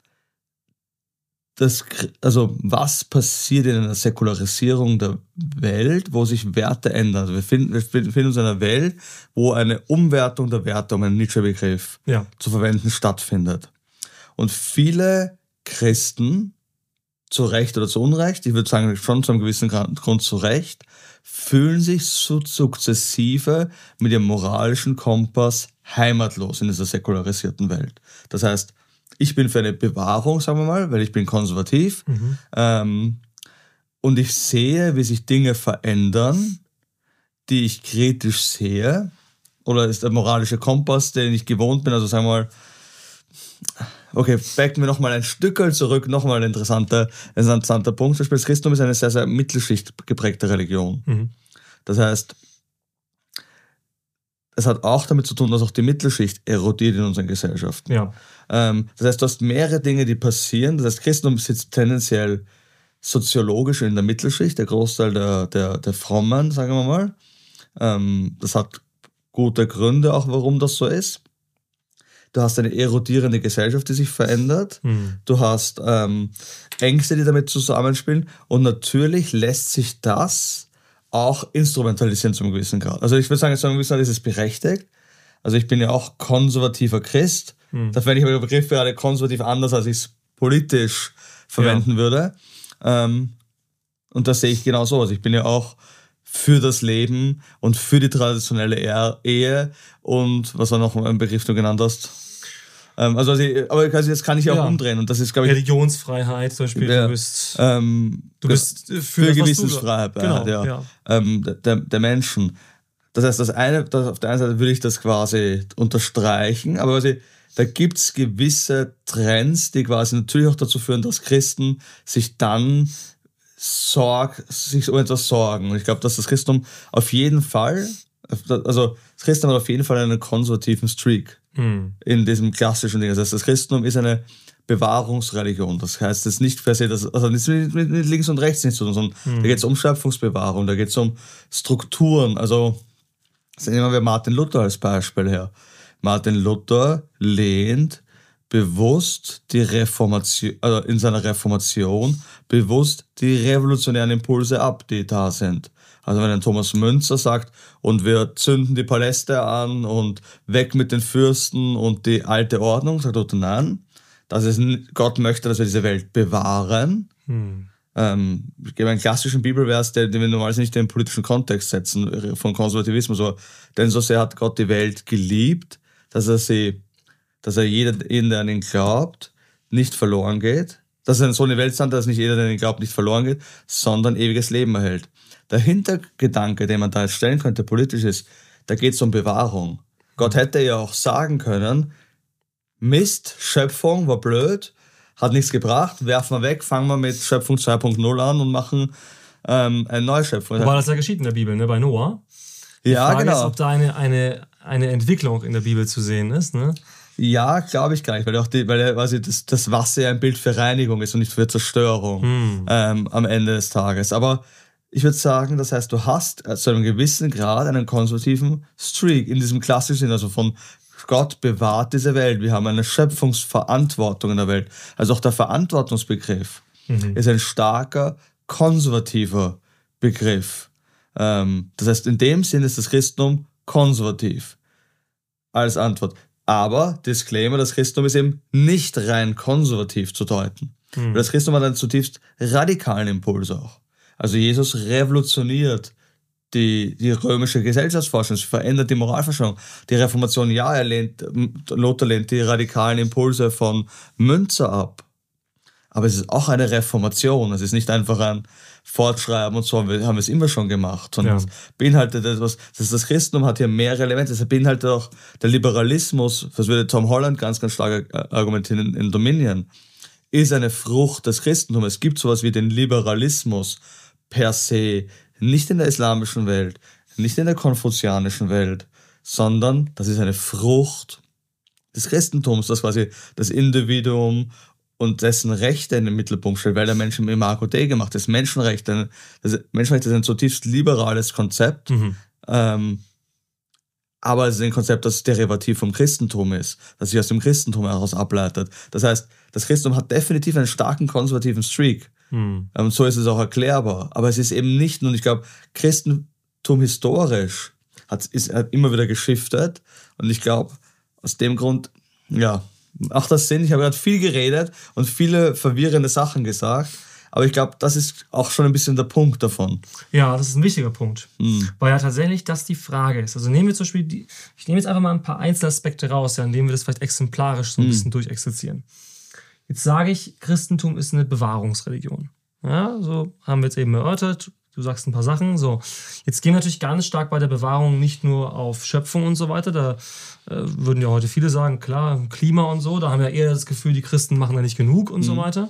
Das, also was passiert in einer Säkularisierung der Welt, wo sich Werte ändern? Also wir finden, wir befinden uns in einer Welt, wo eine Umwertung der Werte, um einen Nietzsche-Begriff ja. zu verwenden, stattfindet. Und viele Christen, zu Recht oder zu Unrecht, ich würde sagen schon zu einem gewissen Grund zu Recht, fühlen sich so sukzessive mit ihrem moralischen Kompass heimatlos in dieser säkularisierten Welt. Das heißt, ich bin für eine Bewahrung, sagen wir mal, weil ich bin konservativ. Mhm. Ähm, und ich sehe, wie sich Dinge verändern, die ich kritisch sehe. Oder ist der moralische Kompass, den ich gewohnt bin. Also sagen wir mal, okay, backen wir nochmal ein Stückchen zurück. Nochmal ein interessanter, ein interessanter Punkt. Zum Beispiel das Christentum ist eine sehr, sehr Mittelschicht geprägte Religion. Mhm. Das heißt, es hat auch damit zu tun, dass auch die Mittelschicht erodiert in unseren Gesellschaften. Ja. Ähm, das heißt, du hast mehrere Dinge, die passieren. Das heißt, Christentum sitzt tendenziell soziologisch in der Mittelschicht, der Großteil der, der, der Frommen, sagen wir mal. Ähm, das hat gute Gründe auch, warum das so ist. Du hast eine erodierende Gesellschaft, die sich verändert. Hm. Du hast ähm, Ängste, die damit zusammenspielen. Und natürlich lässt sich das auch instrumentalisieren zum gewissen Grad. Also ich würde sagen, zu einem gewissen Grad ist es berechtigt. Also ich bin ja auch konservativer Christ. Hm. Da fände ich den Begriff gerade konservativ anders, als ich es politisch verwenden ja. würde. Ähm, und das sehe ich genau so. Also ich bin ja auch für das Leben und für die traditionelle Ehe und was war noch ein Begriff, den du genannt hast? Ähm, also, also aber also jetzt kann ich auch ja. umdrehen und das ist, glaube ich, Religionsfreiheit zum Beispiel. Ja, du bist, ähm, du bist für, für Gewissensfreiheit genau, ja. Ja. Ähm, der, der Menschen. Das heißt, das eine, das auf der einen Seite würde ich das quasi unterstreichen, aber quasi, da gibt es gewisse Trends, die quasi natürlich auch dazu führen, dass Christen sich dann Sorg, sich um etwas sorgen. Und ich glaube, dass das Christentum auf jeden Fall, also das Christentum hat auf jeden Fall einen konservativen Streak hm. in diesem klassischen Ding. Das heißt, das Christentum ist eine Bewahrungsreligion. Das heißt, es ist nicht per se, das, also nicht mit, mit links und rechts nicht zu tun, sondern hm. da geht es um Schöpfungsbewahrung, da geht es um Strukturen. Also nehmen wir Martin Luther als Beispiel her. Martin Luther lehnt bewusst die Reformation, also in seiner Reformation bewusst die revolutionären Impulse ab, die da sind. Also wenn ein Thomas Müntzer sagt, und wir zünden die Paläste an und weg mit den Fürsten und die alte Ordnung, sagt Luther, nein, das ist, Gott möchte, dass wir diese Welt bewahren. Hm. Ähm, ich gebe einen klassischen Bibelvers, den, den wir normalerweise nicht in den politischen Kontext setzen, von Konservativismus, aber denn so sehr hat Gott die Welt geliebt, dass er sie, dass er jeder, jeden, der an ihn glaubt, nicht verloren geht. Dass er so eine Welt sendet, dass nicht jeder, der an ihn glaubt, nicht verloren geht, sondern ewiges Leben erhält. Der Hintergedanke, den man da jetzt stellen könnte, politisch ist, da geht es um Bewahrung. Gott hätte ja auch sagen können, Mist, Schöpfung war blöd, hat nichts gebracht, werfen wir weg, fangen wir mit Schöpfung zwei Punkt null an und machen ähm, eine neue Schöpfung. Wobei das ja geschieht in der Bibel, ne? Bei Noah. Die ja, Frage genau. ist, ob da eine, eine, eine Entwicklung in der Bibel zu sehen ist. Ne? Ja, glaube ich gar nicht, weil auch die, weil quasi das, das Wasser ja ein Bild für Reinigung ist und nicht für Zerstörung hm. ähm, am Ende des Tages. Aber ich würde sagen, das heißt, du hast zu einem gewissen Grad einen konservativen Streak in diesem klassischen Sinn, also von Gott bewahrt diese Welt. Wir haben eine Schöpfungsverantwortung in der Welt. Also auch der Verantwortungsbegriff mhm. ist ein starker konservativer Begriff. Ähm, das heißt, in dem Sinn ist das Christentum konservativ als Antwort. Aber, Disclaimer, das Christentum ist eben nicht rein konservativ zu deuten. Mhm. Das Christentum hat einen zutiefst radikalen Impuls auch. Also Jesus revolutioniert die, die römische Gesellschaftsforschung, es verändert die Moralvorstellung. Die Reformation, ja, er lehnt, Luther lehnt die radikalen Impulse von Münzer ab. Aber es ist auch eine Reformation. Es ist nicht einfach ein Fortschreiben und so, wir haben es immer schon gemacht. Sondern ja. es beinhaltet etwas, das, das Christentum hat hier mehrere Elemente. Es beinhaltet auch der Liberalismus, das würde Tom Holland ganz, ganz stark argumentieren in Dominion, ist eine Frucht des Christentums. Es gibt sowas wie den Liberalismus per se, nicht in der islamischen Welt, nicht in der konfuzianischen Welt, sondern das ist eine Frucht des Christentums, das quasi das Individuum und dessen Rechte in den Mittelpunkt stellt, weil der Mensch im Imago Dei gemacht ist. Menschenrechte, das Menschenrechte ist ein zutiefst liberales Konzept, mhm. ähm, aber es ist ein Konzept, das derivativ vom Christentum ist, das sich aus dem Christentum heraus ableitet. Das heißt, das Christentum hat definitiv einen starken konservativen Streak. Hm. Und so ist es auch erklärbar. Aber es ist eben nicht, und ich glaube, Christentum historisch hat, ist, hat immer wieder geschiftet. Und ich glaube, aus dem Grund, ja, macht das Sinn. Ich habe gerade viel geredet und viele verwirrende Sachen gesagt. Aber ich glaube, das ist auch schon ein bisschen der Punkt davon. Ja, das ist ein wichtiger Punkt. Hm. Weil ja tatsächlich das die Frage ist. Also nehmen wir zum Beispiel, die, ich nehme jetzt einfach mal ein paar Einzelaspekte raus, ja, indem wir das vielleicht exemplarisch so ein hm. bisschen durchexerzieren. Jetzt sage ich, Christentum ist eine Bewahrungsreligion. Ja, so haben wir jetzt eben erörtert. Du sagst ein paar Sachen. So, jetzt gehen wir natürlich ganz stark bei der Bewahrung nicht nur auf Schöpfung und so weiter. Da äh, würden ja heute viele sagen, klar, Klima und so. Da haben wir eher das Gefühl, die Christen machen da nicht genug und mhm. so weiter.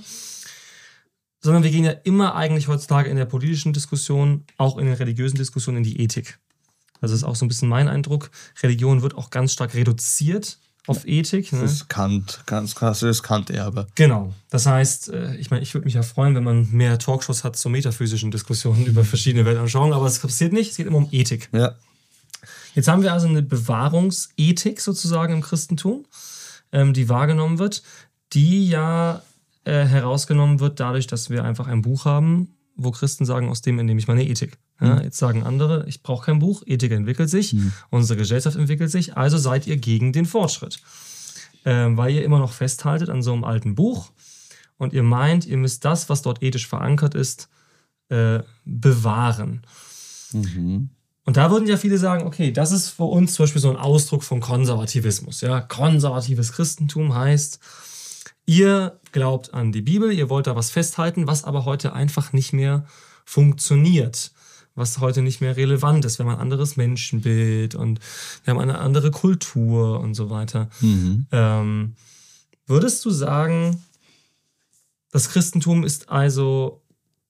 Sondern wir gehen ja immer eigentlich heutzutage in der politischen Diskussion, auch in der religiösen Diskussion, in die Ethik. Also das ist auch so ein bisschen mein Eindruck. Religion wird auch ganz stark reduziert auf Ethik. Das ne? ist Kant, ganz klassisches Kant-Erbe. Genau. Das heißt, ich meine, ich würde mich ja freuen, wenn man mehr Talkshows hat zu metaphysischen Diskussionen über verschiedene Weltanschauungen, aber es passiert nicht, es geht immer um Ethik. Ja. Jetzt haben wir also eine Bewahrungsethik sozusagen im Christentum, ähm, die wahrgenommen wird, die ja äh, herausgenommen wird dadurch, dass wir einfach ein Buch haben, wo Christen sagen, aus dem entnehme ich meine Ethik. Ja, jetzt sagen andere, ich brauche kein Buch, Ethik entwickelt sich, mhm. unsere Gesellschaft entwickelt sich, also seid ihr gegen den Fortschritt. Ähm, weil ihr immer noch festhaltet an so einem alten Buch und ihr meint, ihr müsst das, was dort ethisch verankert ist, äh, bewahren. Mhm. Und da würden ja viele sagen, okay, das ist für uns zum Beispiel so ein Ausdruck von Konservativismus. Ja? Konservatives Christentum heißt, ihr glaubt an die Bibel, ihr wollt da was festhalten, was aber heute einfach nicht mehr funktioniert. Was heute nicht mehr relevant ist. Wir haben ein anderes Menschenbild und wir haben eine andere Kultur und so weiter. Mhm. Ähm, würdest du sagen, das Christentum ist also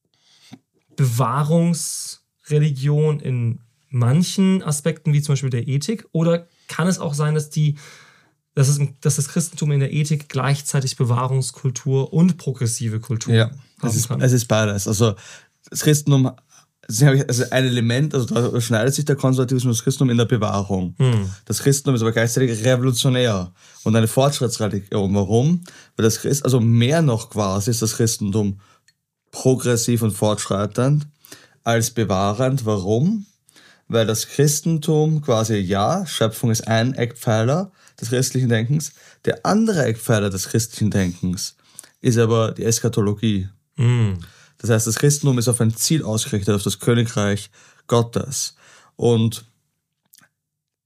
Bewahrungsreligion in manchen Aspekten, wie zum Beispiel der Ethik? Oder kann es auch sein, dass, die, dass, es, dass das Christentum in der Ethik gleichzeitig Bewahrungskultur und progressive Kultur ja, haben es ist, kann? Es ist beides. Also das Christentum, also ein Element, also da schneidet sich der Konservatismus und das Christentum in der Bewahrung. Hm. Das Christentum ist aber gleichzeitig revolutionär und eine Fortschrittsreligion. Warum? Weil das Christ, also mehr noch quasi ist das Christentum progressiv und fortschreitend als bewahrend. Warum? Weil das Christentum quasi, ja, Schöpfung ist ein Eckpfeiler des christlichen Denkens. Der andere Eckpfeiler des christlichen Denkens ist aber die Eschatologie. Hm. Das heißt, das Christentum ist auf ein Ziel ausgerichtet, auf das Königreich Gottes. Und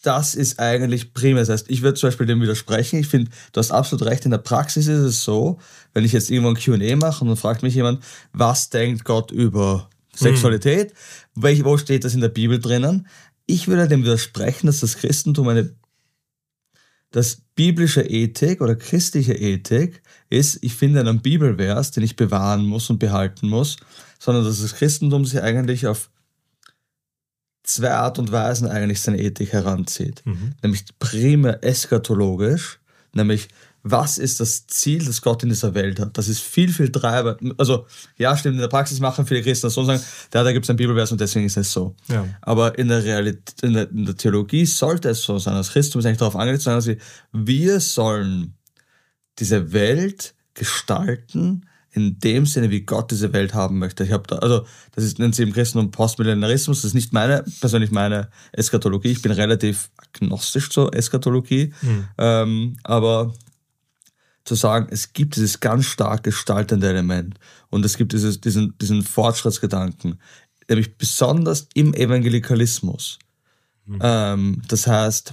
das ist eigentlich primär. Das heißt, ich würde zum Beispiel dem widersprechen. Ich finde, du hast absolut recht. In der Praxis ist es so, wenn ich jetzt irgendwo ein Q and A mache und dann fragt mich jemand, was denkt Gott über Sexualität? Mhm. Welch, wo steht das in der Bibel drinnen? Ich würde dem widersprechen, dass das Christentum eine, dass biblische Ethik oder christliche Ethik ist, ich finde, einen Bibelvers, den ich bewahren muss und behalten muss, sondern dass das Christentum sich eigentlich auf zwei Art und Weisen eigentlich seine Ethik heranzieht. Mhm. Nämlich primär eschatologisch, nämlich was ist das Ziel, das Gott in dieser Welt hat. Das ist viel, viel Treiber. Also ja, stimmt, in der Praxis machen viele Christen das so und sagen, da, da gibt es ein Bibelvers und deswegen ist es so. Ja. Aber in der Realität, in der, in der Theologie sollte es so sein. Das Christentum ist eigentlich darauf angelegt, dass sie, wir sollen diese Welt gestalten, in dem Sinne, wie Gott diese Welt haben möchte. Ich habe da, also das ist, nennt sie im Christentum Postmillenarismus. Das ist nicht meine, persönlich meine Eschatologie. Ich bin relativ agnostisch zur Eschatologie. Mhm. Ähm, aber zu sagen, es gibt dieses ganz stark gestaltende Element und es gibt dieses, diesen, diesen Fortschrittsgedanken, nämlich besonders im Evangelikalismus. Mhm. Ähm, das heißt,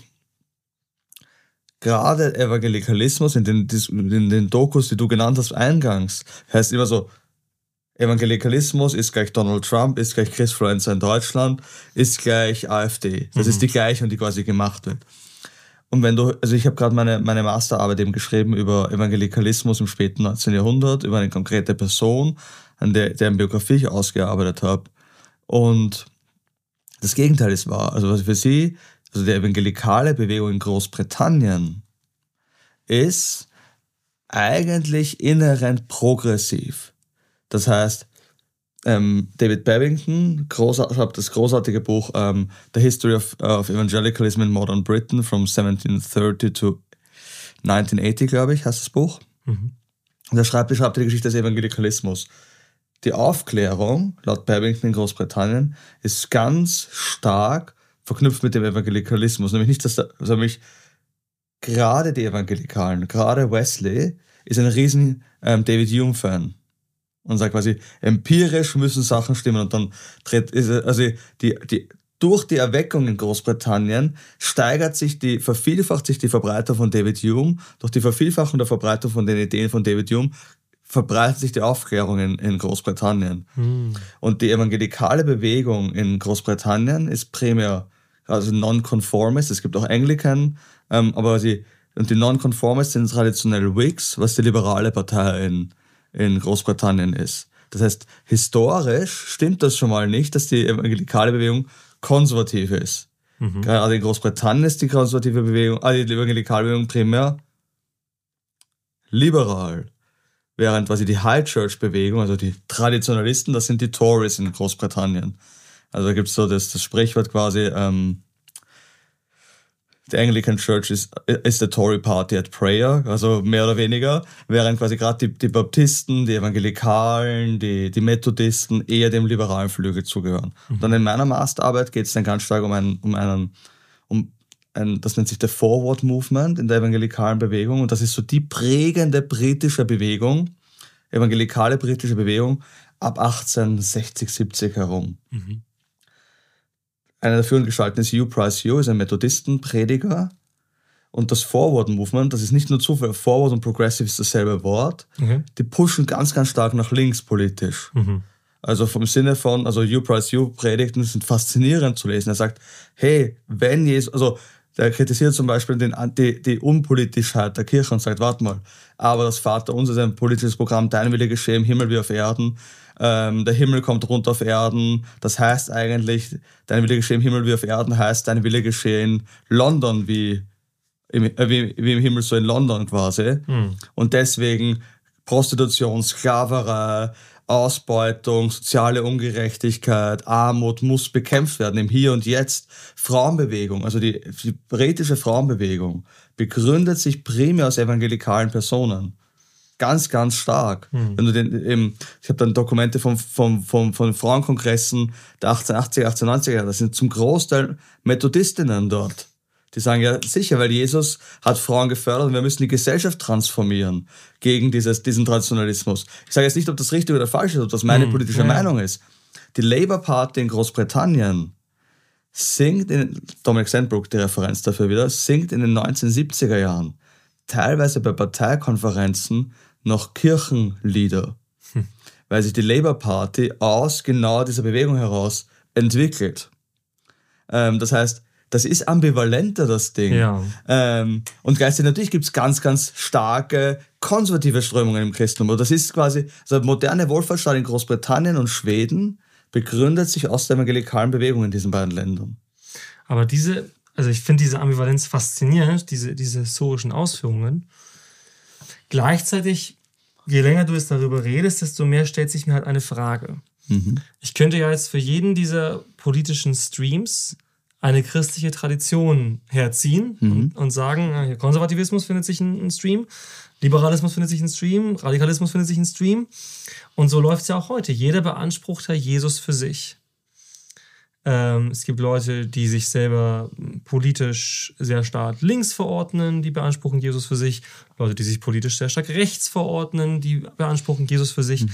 gerade Evangelikalismus in den, in den Dokus, die du genannt hast eingangs, heißt immer so, Evangelikalismus ist gleich Donald Trump, ist gleich Christfluencer in Deutschland, ist gleich AfD. Das mhm. ist die Gleichung, die quasi gemacht wird. Und wenn du, also ich habe gerade meine, meine Masterarbeit eben geschrieben über Evangelikalismus im späten neunzehnten Jahrhundert, über eine konkrete Person, an der, deren Biografie ich ausgearbeitet habe. Und das Gegenteil ist wahr. Also was für sie, also die evangelikale Bewegung in Großbritannien ist eigentlich inhärent progressiv. Das heißt, ähm, David Babington schreibt das großartige Buch ähm, The History of, of Evangelicalism in Modern Britain from seventeen thirty to nineteen eighty, glaube ich, heißt das Buch. Mhm. Und er schreibt, beschreibt die Geschichte des Evangelikalismus. Die Aufklärung, laut Babington in Großbritannien, ist ganz stark verknüpft mit dem Evangelikalismus. Nämlich nicht, dass da, also nämlich gerade die Evangelikalen, gerade Wesley, ist ein riesen ähm, David Hume-Fan. Und sagt quasi, empirisch müssen Sachen stimmen. Und dann tritt, ist, also die, die, durch die Erweckung in Großbritannien steigert sich die, vervielfacht sich die Verbreitung von David Hume. Durch die Vervielfachung der Verbreitung von den Ideen von David Hume verbreitet sich die Aufklärung in, in Großbritannien. Hm. Und die evangelikale Bewegung in Großbritannien ist primär, also non-conformist. Es gibt auch Anglican, ähm, aber sie, und die non-conformist sind traditionell Whigs, was die liberale Partei in in Großbritannien ist. Das heißt, historisch stimmt das schon mal nicht, dass die evangelikale Bewegung konservativ ist. Mhm. Gerade in Großbritannien ist die konservative Bewegung, also die evangelikale Bewegung primär liberal. Während quasi die High Church Bewegung, also die Traditionalisten, das sind die Tories in Großbritannien. Also da gibt es so das, das Sprichwort quasi, ähm, the Anglican Church is, is the Tory Party at Prayer, also mehr oder weniger, während quasi gerade die, die Baptisten, die Evangelikalen, die, die Methodisten eher dem liberalen Flügel zugehören. Mhm. Und dann in meiner Masterarbeit geht es dann ganz stark um einen, um einen, um ein, das nennt sich der Forward Movement in der evangelikalen Bewegung und das ist so die prägende britische Bewegung, evangelikale britische Bewegung ab achtzehnhundertsechzig, siebzig herum. Mhm. Einer der führenden Gestalten ist Hugh Price Hugh, ist ein Methodistenprediger. Und das Forward Movement, das ist nicht nur Zufall, Forward und Progressive ist dasselbe Wort, okay. Die pushen ganz, ganz stark nach links politisch. Mhm. Also vom Sinne von, also Hugh Price Hugh Predigten sind faszinierend zu lesen. Er sagt, hey, wenn Jesus, also der kritisiert zum Beispiel den, die, die Unpolitischheit der Kirche und sagt, warte mal, aber das Vaterunser ist ein politisches Programm, dein Wille geschehe im Himmel wie auf Erden. Ähm, der Himmel kommt runter auf Erden. Das heißt eigentlich, dein Wille geschehe im Himmel wie auf Erden, heißt dein Wille geschehe in London wie im, äh, wie, wie im Himmel so in London quasi. Mhm. Und deswegen Prostitution, Sklaverei, Ausbeutung, soziale Ungerechtigkeit, Armut muss bekämpft werden im Hier und Jetzt. Frauenbewegung, also die, die britische Frauenbewegung begründet sich primär aus evangelikalen Personen. Ganz, ganz stark. Mhm. Wenn du den, eben, ich habe dann Dokumente von, von, von, von Frauenkongressen der achtzehnhundertachtziger, achtzehnhundertneunziger, das sind zum Großteil Methodistinnen dort. Die sagen, ja sicher, weil Jesus hat Frauen gefördert und wir müssen die Gesellschaft transformieren gegen dieses, diesen Traditionalismus. Ich sage jetzt nicht, ob das richtig oder falsch ist, ob das meine mhm. politische ja. Meinung ist. Die Labour Party in Großbritannien singt, in, Dominic Sandbrook, die Referenz dafür wieder, singt in den neunzehnhundertsiebziger Jahren teilweise bei Parteikonferenzen noch Kirchenlieder, hm. weil sich die Labour Party aus genau dieser Bewegung heraus entwickelt. Ähm, das heißt, das ist ambivalenter, das Ding. Ja. Ähm, und gleichzeitig natürlich gibt es ganz, ganz starke konservative Strömungen im Christentum. Und das ist quasi, also der moderne Wohlfahrtsstaat in Großbritannien und Schweden begründet sich aus der evangelikalen Bewegung in diesen beiden Ländern. Aber diese, also ich finde diese Ambivalenz faszinierend, diese, diese historischen Ausführungen. Gleichzeitig, je länger du es darüber redest, desto mehr stellt sich mir halt eine Frage. Mhm. Ich könnte ja jetzt für jeden dieser politischen Streams eine christliche Tradition herziehen mhm. und, und sagen, Konservativismus findet sich ein, ein Stream, Liberalismus findet sich ein Stream, Radikalismus findet sich ein Stream. Und so läuft es ja auch heute. Jeder beansprucht ja Jesus für sich. Ähm, es gibt Leute, die sich selber politisch sehr stark links verordnen, die beanspruchen Jesus für sich. Leute, die sich politisch sehr stark rechts verordnen, die beanspruchen Jesus für sich. Mhm.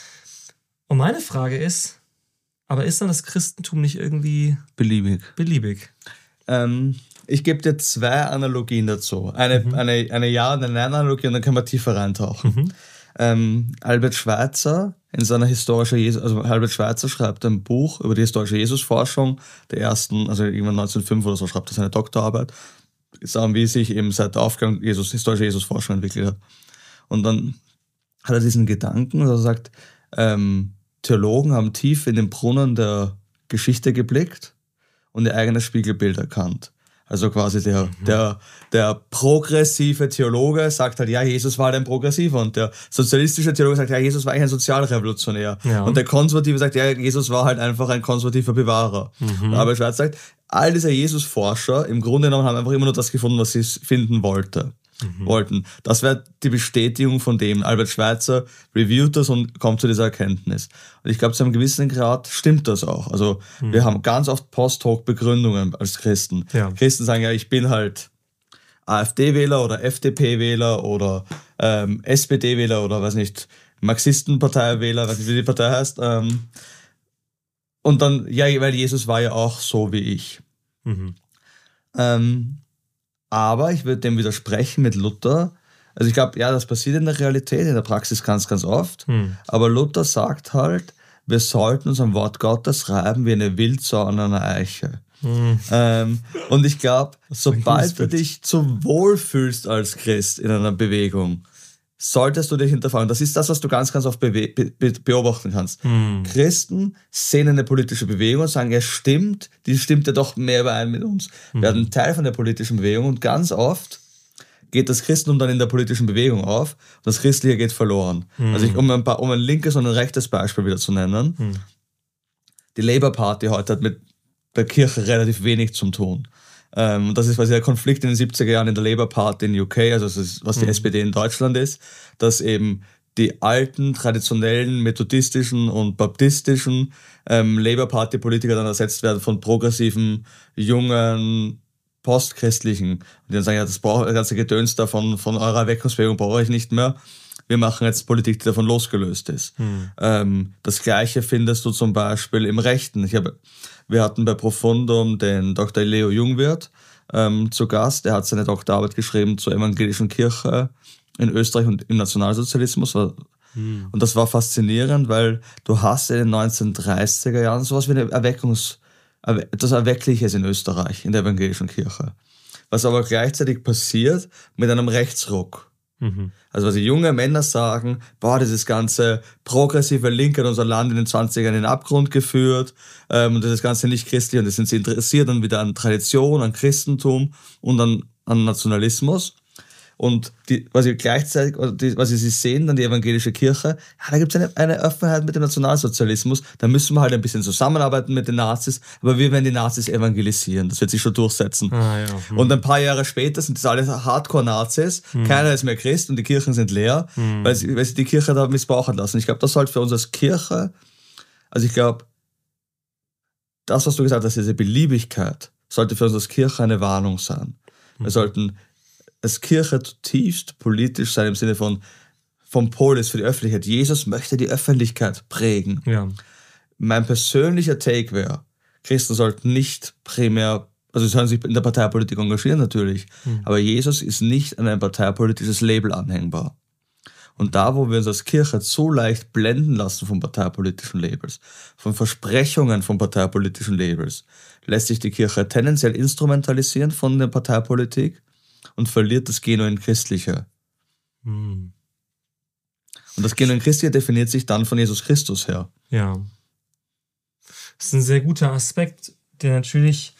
Und meine Frage ist, aber ist dann das Christentum nicht irgendwie beliebig? Beliebig. Ähm, ich gebe dir zwei Analogien dazu. Eine, mhm. eine, eine Ja- und eine Nein-Analogie und dann können wir tiefer reintauchen. Mhm. Ähm, Albert Schweitzer in seiner historischen Jesus, also Albert Schweitzer schreibt ein Buch über die historische Jesusforschung der ersten, also irgendwann neunzehnhundertfünf oder so schreibt er seine Doktorarbeit, sagen, wie sich eben seit der Aufklärung Jesus, historische Jesusforschung entwickelt hat. Und dann hat er diesen Gedanken, dass er sagt, ähm, Theologen haben tief in den Brunnen der Geschichte geblickt und ihr eigenes Spiegelbild erkannt. Also quasi der, mhm. der, der progressive Theologe sagt halt, ja, Jesus war halt ein Progressiver. Und der sozialistische Theologe sagt, ja, Jesus war eigentlich ein Sozialrevolutionär. Ja. Und der Konservative sagt, ja, Jesus war halt einfach ein konservativer Bewahrer. Mhm. Aber Schwarz sagt, all diese Jesus-Forscher im Grunde genommen haben einfach immer nur das gefunden, was sie finden wollte. Mhm. wollten. Das wäre die Bestätigung von dem. Albert Schweitzer reviewt das und kommt zu dieser Erkenntnis. Und ich glaube, zu einem gewissen Grad stimmt das auch. Also mhm. wir haben ganz oft Post-Hoc-Begründungen als Christen. Ja. Christen sagen ja, ich bin halt AfD-Wähler oder F D P-Wähler oder ähm, S P D-Wähler oder weiß nicht, Marxistenpartei-Wähler, weiß nicht, wie die Partei heißt. Ähm, und dann, ja, weil Jesus war ja auch so wie ich. Mhm. Ähm, Aber ich würde dem widersprechen mit Luther. Also ich glaube, ja, das passiert in der Realität, in der Praxis ganz, ganz oft. Hm. Aber Luther sagt halt, wir sollten uns am Wort Gottes reiben wie eine Wildsau an einer Eiche. Hm. Ähm, und ich glaube, sobald du dich zu wohl fühlst als Christ in einer Bewegung, solltest du dich hinterfragen. Das ist das, was du ganz, ganz oft be- be- beobachten kannst. Hm. Christen sehen eine politische Bewegung und sagen, ja stimmt, die stimmt ja doch mehr überein mit uns. Hm. Wir werden Teil von der politischen Bewegung und ganz oft geht das Christentum dann in der politischen Bewegung auf und das Christliche geht verloren. Hm. Also ich, um, ein paar, um ein linkes und ein rechtes Beispiel wieder zu nennen, hm. die Labour Party heute hat mit der Kirche relativ wenig zu tun. Ähm, das ist quasi der Konflikt in den siebziger Jahren in der Labour Party in U K, also das ist, was die mhm. S P D in Deutschland ist, dass eben die alten, traditionellen, methodistischen und baptistischen ähm, Labour Party Politiker dann ersetzt werden von progressiven, jungen, postchristlichen. Und die dann sagen, ja, das, brauch, das ganze Gedöns da von, von eurer Erweckungsbewegung brauche ich nicht mehr. Wir machen jetzt Politik, die davon losgelöst ist. Mhm. Ähm, das Gleiche findest du zum Beispiel im Rechten. Ich habe Wir hatten bei Profundum den Doktor Leo Jungwirth ähm, zu Gast. Er hat seine Doktorarbeit geschrieben zur evangelischen Kirche in Österreich und im Nationalsozialismus. Hm. Und das war faszinierend, weil du hast in den neunzehnhundertdreißiger Jahren sowas wie eine Erweckungs, etwas Erweckliches in Österreich, in der evangelischen Kirche. Was aber gleichzeitig passiert mit einem Rechtsruck. Mhm. Also was die junge Männer sagen, boah, dieses ganze progressive Linke hat unser Land in den zwanzigern in den Abgrund geführt ähm, und das ist Ganze nicht christlich und das sind sie interessiert dann wieder an Tradition, an Christentum und an, an Nationalismus. Und die, was sie gleichzeitig, die, was sie sehen, dann die evangelische Kirche, ja, da gibt es eine, eine Offenheit mit dem Nationalsozialismus, da müssen wir halt ein bisschen zusammenarbeiten mit den Nazis, aber wir werden die Nazis evangelisieren, das wird sich schon durchsetzen. Ah, ja. hm. Und ein paar Jahre später sind das alle Hardcore-Nazis, hm. keiner ist mehr Christ und die Kirchen sind leer, hm. weil, sie, weil sie die Kirche da missbrauchen lassen. Ich glaube, das sollte für uns als Kirche, also ich glaube, das, was du gesagt hast, diese Beliebigkeit, sollte für uns als Kirche eine Warnung sein. Hm. Wir sollten als Kirche zutiefst politisch sein, im Sinne von vom Polis für die Öffentlichkeit. Jesus möchte die Öffentlichkeit prägen. Ja. Mein persönlicher Take wäre, Christen sollten nicht primär, also sie sollen sich in der Parteipolitik engagieren natürlich, mhm. aber Jesus ist nicht an ein parteipolitisches Label anhängbar. Und da, wo wir uns als Kirche so leicht blenden lassen von parteipolitischen Labels, von Versprechungen von parteipolitischen Labels, lässt sich die Kirche tendenziell instrumentalisieren von der Parteipolitik und verliert das genuin Christliche. Hm. Und das genuin Christliche definiert sich dann von Jesus Christus her. Ja. Das ist ein sehr guter Aspekt, der natürlich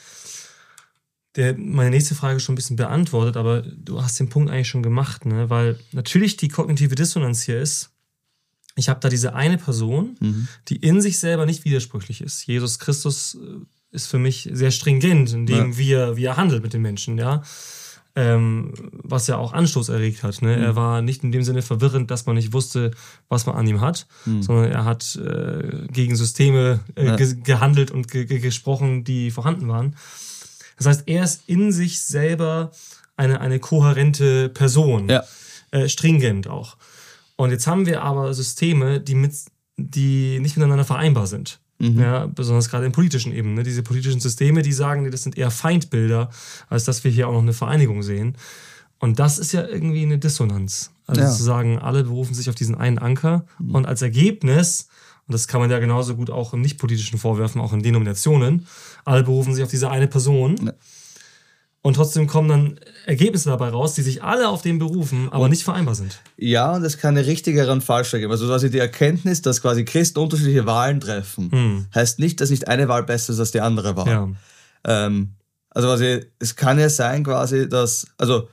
der meine nächste Frage schon ein bisschen beantwortet, aber du hast den Punkt eigentlich schon gemacht, ne? Weil natürlich die kognitive Dissonanz hier ist, ich habe da diese eine Person, mhm. die in sich selber nicht widersprüchlich ist. Jesus Christus ist für mich sehr stringent, in dem, ja. wie, er, wie er handelt mit den Menschen, ja. Ähm, was ja auch Anstoß erregt hat. Ne? Mhm. Er war nicht in dem Sinne verwirrend, dass man nicht wusste, was man an ihm hat, mhm. sondern er hat äh, gegen Systeme äh, ja. ge- gehandelt und ge- ge- gesprochen, die vorhanden waren. Das heißt, er ist in sich selber eine, eine kohärente Person, ja. äh, stringent auch. Und jetzt haben wir aber Systeme, die, mit, die nicht miteinander vereinbar sind. Mhm. Ja, besonders gerade in politischen Ebenen. Ne? Diese politischen Systeme, die sagen, das sind eher Feindbilder, als dass wir hier auch noch eine Vereinigung sehen. Und das ist ja irgendwie eine Dissonanz. Also ja. zu sagen, alle berufen sich auf diesen einen Anker mhm. und als Ergebnis, und das kann man ja genauso gut auch im nicht-politischen vorwerfen, auch in Denominationen, alle berufen sich auf diese eine Person. Ja. Und trotzdem kommen dann Ergebnisse dabei raus, die sich alle auf den berufen, aber nicht vereinbar sind. Ja, und es kann eine richtigere und falsche geben. Also quasi die Erkenntnis, dass quasi Christen unterschiedliche Wahlen treffen, hm. heißt nicht, dass nicht eine Wahl besser ist als die andere Wahl. Ja. Ähm, also quasi, es kann ja sein quasi, dass, also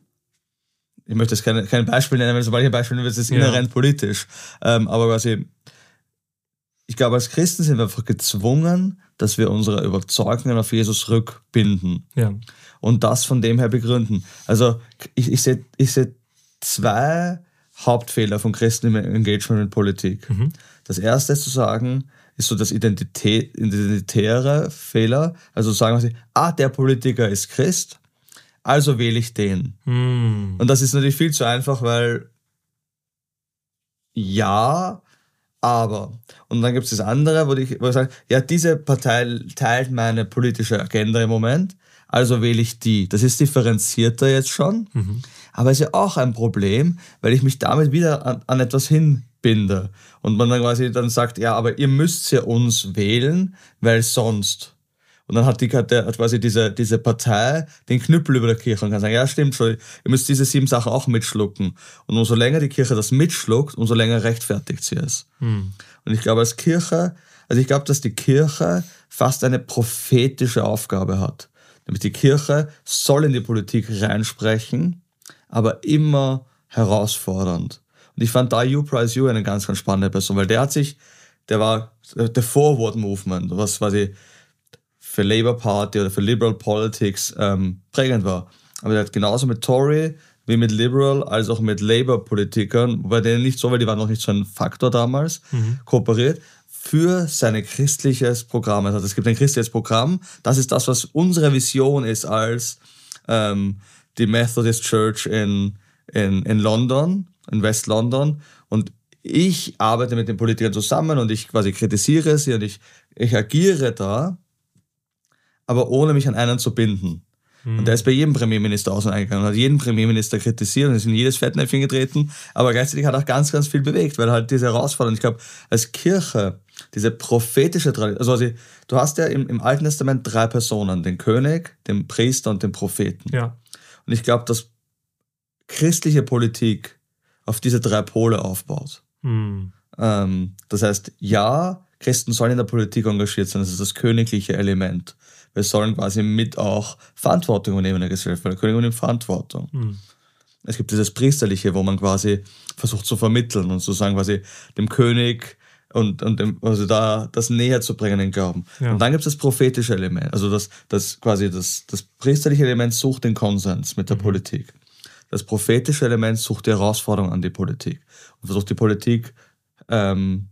ich möchte jetzt keine, kein Beispiel nennen, weil sobald ich ein Beispiel nenne, wird es inhärent ja. politisch. Ähm, aber quasi, ich glaube, als Christen sind wir einfach gezwungen, dass wir unsere Überzeugungen auf Jesus rückbinden. Ja. Und das von dem her begründen. Also ich, ich sehe ich seh zwei Hauptfehler von Christen im Engagement mit Politik. Mhm. Das erste ist zu sagen, ist so das Identität, identitäre Fehler. Also sagen wir, ah, der Politiker ist Christ, also wähle ich den. Mhm. Und das ist natürlich viel zu einfach, weil ja, aber. Und dann gibt es das andere, wo ich, wo ich sage, ja, diese Partei teilt meine politische Agenda im Moment, also wähle ich die. Das ist differenzierter jetzt schon, mhm. aber ist ja auch ein Problem, weil ich mich damit wieder an, an etwas hinbinde. Und man dann quasi dann sagt, ja, aber ihr müsst ja uns wählen, weil sonst. Und dann hat, die, hat, der, hat quasi diese, diese Partei den Knüppel über der Kirche und kann sagen, ja, stimmt schon, ihr müsst diese sieben Sachen auch mitschlucken. Und umso länger die Kirche das mitschluckt, umso länger rechtfertigt sie es. Mhm. Und ich glaube, als Kirche, also ich glaube, dass die Kirche fast eine prophetische Aufgabe hat. Nämlich die Kirche soll in die Politik reinsprechen, aber immer herausfordernd. Und ich fand da Hugh Price Yu eine ganz, ganz spannende Person, weil der hat sich, der war der Forward Movement, was quasi für Labour Party oder für Liberal Politics ähm, prägend war. Aber der hat genauso mit Tory wie mit Liberal als auch mit Labour-Politikern, wobei denen nicht so, weil die waren noch nicht so ein Faktor damals, mhm. kooperiert, für sein christliches Programm. Also es gibt ein christliches Programm, das ist das, was unsere Vision ist als ähm, die Methodist Church in, in, in London, in West-London. Und ich arbeite mit den Politikern zusammen und ich quasi kritisiere sie und ich, ich agiere da, aber ohne mich an einen zu binden. Mhm. Und der ist bei jedem Premierminister aus und eingegangen und hat jeden Premierminister kritisiert und ist in jedes Fettnäpfchen getreten, aber gleichzeitig hat er auch ganz, ganz viel bewegt, weil halt diese Herausforderung, ich glaube, als Kirche, diese prophetische Tradition, also, also du hast ja im, im Alten Testament drei Personen, den König, den Priester und den Propheten. Ja. Und ich glaube, dass christliche Politik auf diese drei Pole aufbaut. Mhm. Ähm, das heißt, ja, Christen sollen in der Politik engagiert sein, das ist das königliche Element. Wir sollen quasi mit auch Verantwortung übernehmen in der Gesellschaft, weil der König übernimmt Verantwortung. Mhm. Es gibt dieses Priesterliche, wo man quasi versucht zu vermitteln und zu sagen, quasi dem König und, und dem, also da das näher zu bringen, den Glauben. Ja. Und dann gibt es das prophetische Element, also das, das quasi das, das priesterliche Element sucht den Konsens mit der mhm. Politik. Das prophetische Element sucht die Herausforderung an die Politik und versucht die Politik ähm,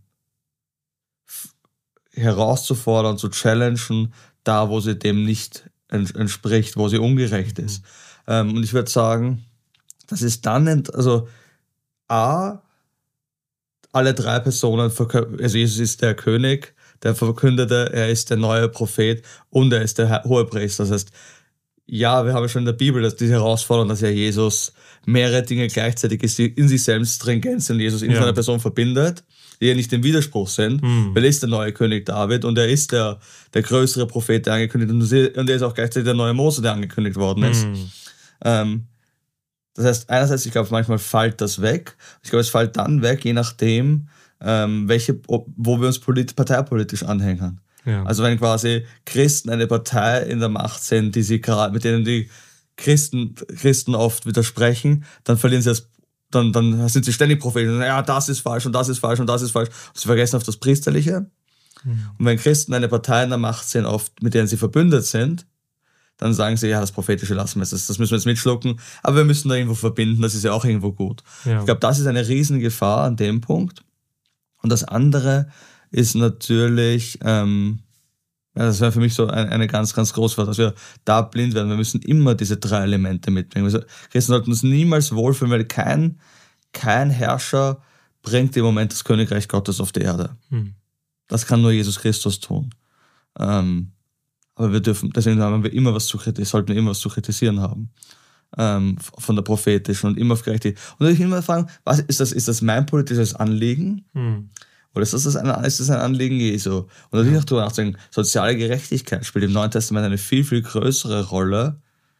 herauszufordern, zu challengen, da, wo sie dem nicht entspricht, wo sie ungerecht ist. Mhm. Ähm, und ich würde sagen, das ist dann, ent- also A, alle drei Personen, also Jesus ist der König, der verkündete, er ist der neue Prophet und er ist der Hohepriester. Das heißt, ja, wir haben schon in der Bibel dass diese Herausforderung, dass ja Jesus mehrere Dinge gleichzeitig ist, die in sich selbst stringent sind, Jesus in ja. seiner Person verbindet, die ja nicht im Widerspruch sind, mhm. weil er ist der neue König David und er ist der, der größere Prophet, der angekündigt ist, und er ist auch gleichzeitig der neue Mose, der angekündigt worden ist. Mhm. Ähm, das heißt, einerseits, ich glaube, manchmal fällt das weg. Ich glaube, es fällt dann weg, je nachdem, ähm, welche, wo wir uns polit- parteipolitisch anhängen. Ja. Also wenn quasi Christen eine Partei in der Macht sind, die sie gerade, mit denen die Christen, Christen oft widersprechen, dann verlieren sie das, dann, dann sind sie ständig Propheten. Ja, das ist falsch und das ist falsch und das ist falsch. Und sie vergessen auf das Priesterliche. Mhm. Und wenn Christen eine Partei in der Macht sind, oft mit denen sie verbündet sind, dann sagen sie, ja, das Prophetische lassen wir jetzt, das, das müssen wir jetzt mitschlucken, aber wir müssen da irgendwo verbinden, das ist ja auch irgendwo gut. Ja. Ich glaube, das ist eine riesen Gefahr an dem Punkt. Und das andere ist natürlich, ähm, ja, das wäre für mich so eine, eine ganz, ganz große Frage, dass wir da blind werden. Wir müssen immer diese drei Elemente mitbringen. Also, Christen sollten uns niemals wohlfühlen, weil kein, kein Herrscher bringt im Moment das Königreich Gottes auf die Erde. Hm. Das kann nur Jesus Christus tun. Ähm, aber wir dürfen, deswegen haben wir immer was zu kritisieren, sollten wir immer was zu kritisieren haben. Ähm, von der prophetischen und immer auf Gerechtigkeit. Und ich immer fragen, was ist das, ist das mein politisches Anliegen? Hm. Oder ist das, ein, ist das ein Anliegen Jesu? Und natürlich auch darüber nachdenken, soziale Gerechtigkeit spielt im Neuen Testament eine viel, viel größere Rolle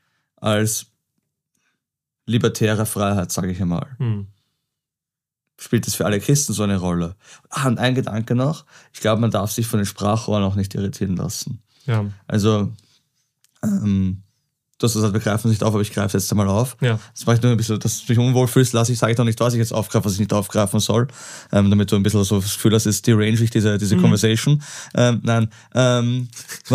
als libertäre Freiheit, sage ich einmal. Hm. Spielt das für alle Christen so eine Rolle? Ah, und ein Gedanke noch, ich glaube, man darf sich von den Sprachrohren auch nicht irritieren lassen. Ja. Also, ähm, du hast gesagt, wir greifen es nicht auf, aber ich greife es jetzt einmal auf. Ja. Das mache ich nur ein bisschen, dass du dich unwohl fühlst, lasse ich, sage ich doch nicht, was ich jetzt aufgreife, was ich nicht aufgreifen soll, ähm, damit du ein bisschen so das Gefühl hast, ist derange ich diese, diese mhm. Conversation. Ähm, nein, ähm,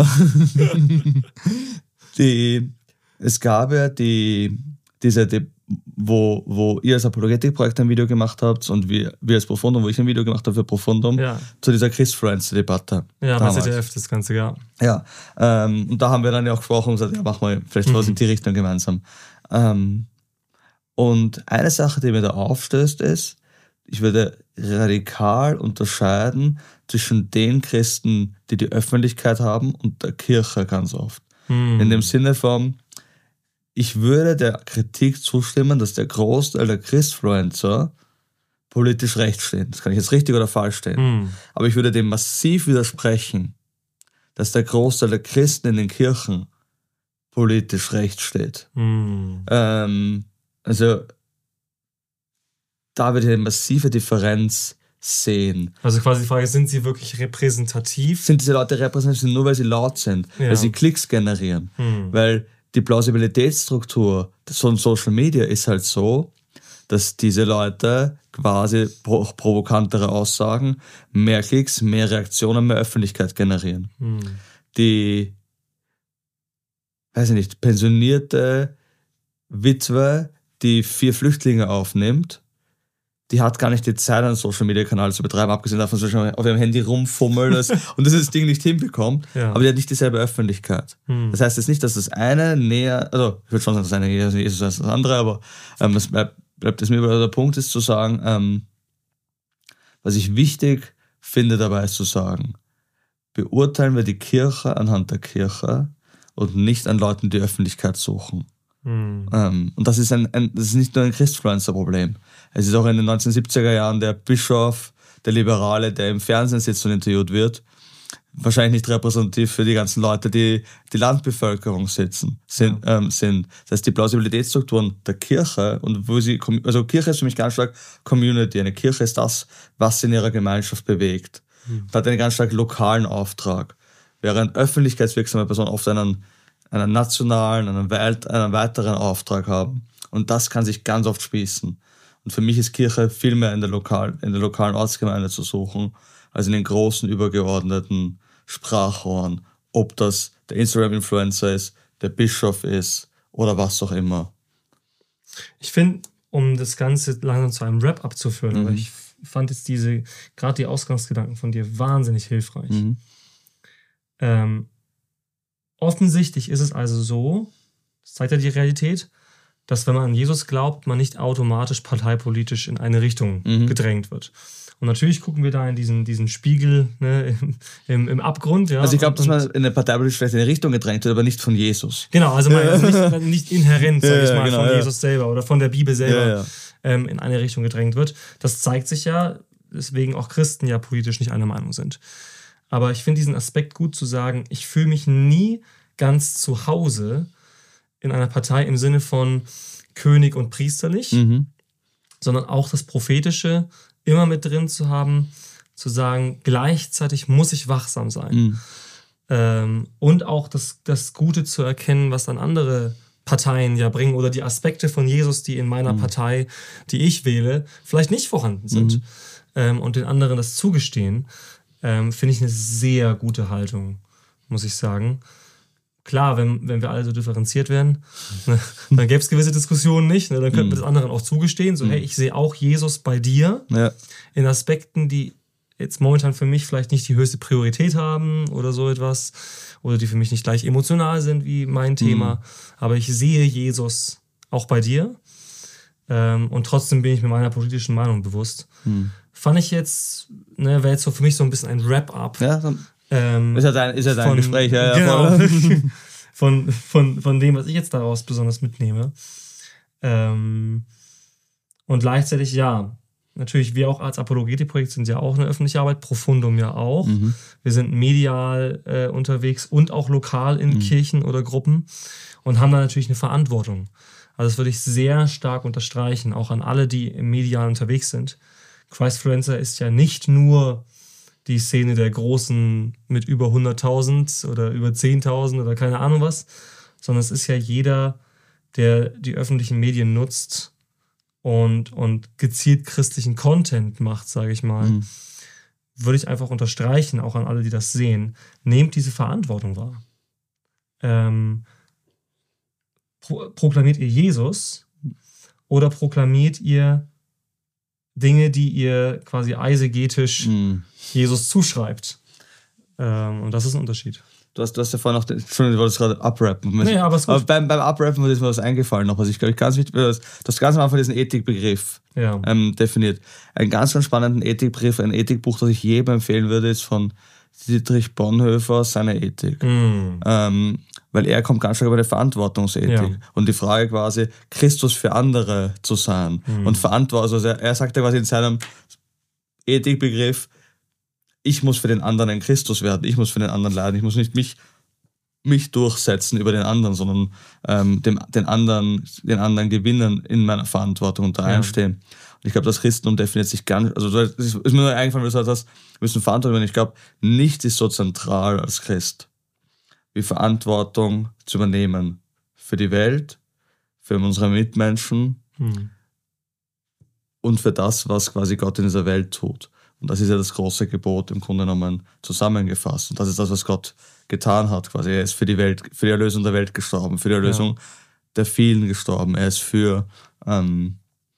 die, es gab ja die, diese, die, wo, wo ihr als Apologetik-Projekt ein Video gemacht habt und wir, wir als Profundum, wo ich ein Video gemacht habe für Profundum, ja. zu dieser Christfluencer-Debatte. Ja, bei Z D F das ganze Jahr. Ja, ähm, und da haben wir dann ja auch gesprochen und gesagt, ja, machen wir vielleicht mhm. was in die Richtung gemeinsam. Ähm, und eine Sache, die mir da aufstößt, ist, ich würde radikal unterscheiden zwischen den Christen, die die Öffentlichkeit haben und der Kirche ganz oft. Mhm. In dem Sinne von, ich würde der Kritik zustimmen, dass der Großteil der Christfluencer politisch recht stehen. Das kann ich jetzt richtig oder falsch stehen. Mm. Aber ich würde dem massiv widersprechen, dass der Großteil der Christen in den Kirchen politisch recht steht. Mm. Ähm, also da würde ich eine massive Differenz sehen. Also quasi die Frage, sind sie wirklich repräsentativ? Sind diese Leute repräsentativ nur, weil sie laut sind, ja. weil sie Klicks generieren, mm. weil die Plausibilitätsstruktur von Social Media ist halt so, dass diese Leute quasi pro- provokantere Aussagen, mehr Klicks, mehr Reaktionen, mehr Öffentlichkeit generieren. Hm. Die, weiß ich nicht, pensionierte Witwe, die vier Flüchtlinge aufnimmt, die hat gar nicht die Zeit, einen Social-Media-Kanal zu betreiben, abgesehen davon, dass sie auf ihrem Handy rumfummelt und das Ding nicht hinbekommt, ja. aber die hat nicht dieselbe Öffentlichkeit. Hm. Das heißt jetzt nicht, dass das eine näher, also ich würde schon sagen, das eine näher ist als das andere, aber ähm, es bleibt, bleibt es mir über der Punkt ist zu sagen, ähm, was ich wichtig finde dabei ist zu sagen, beurteilen wir die Kirche anhand der Kirche und nicht an Leuten, die Öffentlichkeit suchen. Hm. Ähm, und das ist, ein, ein, das ist nicht nur ein Christfluencer-Problem. Es ist auch in den neunzehnhundertsiebziger Jahren der Bischof, der Liberale, der im Fernsehen sitzt und interviewt wird, wahrscheinlich nicht repräsentativ für die ganzen Leute, die die Landbevölkerung sitzen, sind. Ja. Ähm, sind. Das heißt, die Plausibilitätsstrukturen der Kirche, und wo sie, also Kirche ist für mich ganz stark Community. Eine Kirche ist das, was sie in ihrer Gemeinschaft bewegt. Hm. Hat einen ganz stark lokalen Auftrag. Während öffentlichkeitswirksame Personen oft einen, einen nationalen, einen, Welt, einen weiteren Auftrag haben. Und das kann sich ganz oft spießen. Und für mich ist Kirche viel mehr in der, lokal, in der lokalen Ortsgemeinde zu suchen, als in den großen, übergeordneten Sprachrohren. Ob das der Instagram-Influencer ist, der Bischof ist oder was auch immer. Ich finde, um das Ganze langsam zu einem Wrap-up zu führen, mhm. aber ich fand jetzt diese, gerade die Ausgangsgedanken von dir wahnsinnig hilfreich. Mhm. Ähm, offensichtlich ist es also so, das zeigt ja die Realität, dass wenn man an Jesus glaubt, man nicht automatisch parteipolitisch in eine Richtung mhm. gedrängt wird. Und natürlich gucken wir da in diesen, diesen Spiegel, ne, im, im Abgrund. Ja, also ich glaube, dass und, man in eine parteipolitisch vielleicht in eine Richtung gedrängt wird, aber nicht von Jesus. Genau, also, man, also nicht, nicht inhärent, sag ich ja, mal, genau, von ja. Jesus selber oder von der Bibel selber ja, ja. Ähm, in eine Richtung gedrängt wird. Das zeigt sich ja, weswegen auch Christen ja politisch nicht einer Meinung sind. Aber ich finde diesen Aspekt gut zu sagen, ich fühle mich nie ganz zu Hause in einer Partei im Sinne von König und priesterlich, mhm. sondern auch das Prophetische immer mit drin zu haben, zu sagen, gleichzeitig muss ich wachsam sein. Mhm. Ähm, und auch das, das Gute zu erkennen, was dann andere Parteien ja bringen oder die Aspekte von Jesus, die in meiner mhm. Partei, die ich wähle, vielleicht nicht vorhanden sind. Mhm. Ähm, und den anderen das zugestehen, ähm, finde ich eine sehr gute Haltung, muss ich sagen. Klar, wenn, wenn wir alle so differenziert wären, ne, dann gäbe es gewisse Diskussionen nicht. Ne, dann könnten wir das anderen auch zugestehen. So, hey, ich sehe auch Jesus bei dir ja. in Aspekten, die jetzt momentan für mich vielleicht nicht die höchste Priorität haben oder so etwas. Oder die für mich nicht gleich emotional sind wie mein Thema. Mhm. Aber ich sehe Jesus auch bei dir. Ähm, und trotzdem bin ich mir meiner politischen Meinung bewusst. Mhm. Fand ich jetzt, ne, wäre jetzt so für mich so ein bisschen ein Wrap-up. Ja, dann Ähm, ist ja dein, ist ja dein von, Gespräch, ja, ja, genau, von, von, von dem, was ich jetzt daraus besonders mitnehme. Ähm, und gleichzeitig, ja, natürlich, wir auch als Apologetik-Projekt sind ja auch eine öffentliche Arbeit, Profundum ja auch. Mhm. Wir sind medial äh, unterwegs und auch lokal in mhm. Kirchen oder Gruppen und haben da natürlich eine Verantwortung. Also das würde ich sehr stark unterstreichen, auch an alle, die im Medial unterwegs sind. Christfluencer ist ja nicht nur die Szene der Großen mit über hunderttausend oder über zehntausend oder keine Ahnung was, sondern es ist ja jeder, der die öffentlichen Medien nutzt und, und gezielt christlichen Content macht, sage ich mal, mhm. würde ich einfach unterstreichen, auch an alle, die das sehen, nehmt diese Verantwortung wahr. Ähm, pro- proklamiert ihr Jesus oder proklamiert ihr Dinge, die ihr quasi eisegetisch mhm. Jesus zuschreibt. Ähm, und das ist ein Unterschied. Du hast, du hast ja vorhin noch, den, Entschuldigung, du wolltest gerade abrappen. Naja, aber, aber beim, beim Abrappen ist mir was eingefallen noch, was ich glaube ich ganz wichtig ist. Du hast ganz am Anfang diesen Ethikbegriff ja. ähm, definiert. Einen ganz, ganz spannenden Ethikbegriff, ein Ethikbuch, das ich jedem empfehlen würde, ist von Dietrich Bonhoeffer, seine Ethik. Mm. Ähm, weil er kommt ganz stark über die Verantwortungsethik. Ja. Und die Frage quasi, Christus für andere zu sein. Mm. Und Verantwortung, also er, er sagt ja quasi in seinem Ethikbegriff, ich muss für den anderen ein Christus werden, ich muss für den anderen leiden, ich muss nicht mich, mich durchsetzen über den anderen, sondern ähm, dem, den, anderen, den anderen gewinnen in meiner Verantwortung und da ja. einstehen. Und ich glaube, das Christentum definiert sich gar nicht, also das ist mir nur eingefallen, wie du gesagt hast, wir müssen Verantwortung werden. Ich glaube, nichts ist so zentral als Christ, wie Verantwortung zu übernehmen für die Welt, für unsere Mitmenschen hm. und für das, was quasi Gott in dieser Welt tut. Und das ist ja das große Gebot im Grunde genommen zusammengefasst. Und das ist das, was Gott getan hat. Quasi. Er ist für die Welt, für die Erlösung der Welt gestorben, für die Erlösung ja. der vielen gestorben. Er ist für, ähm,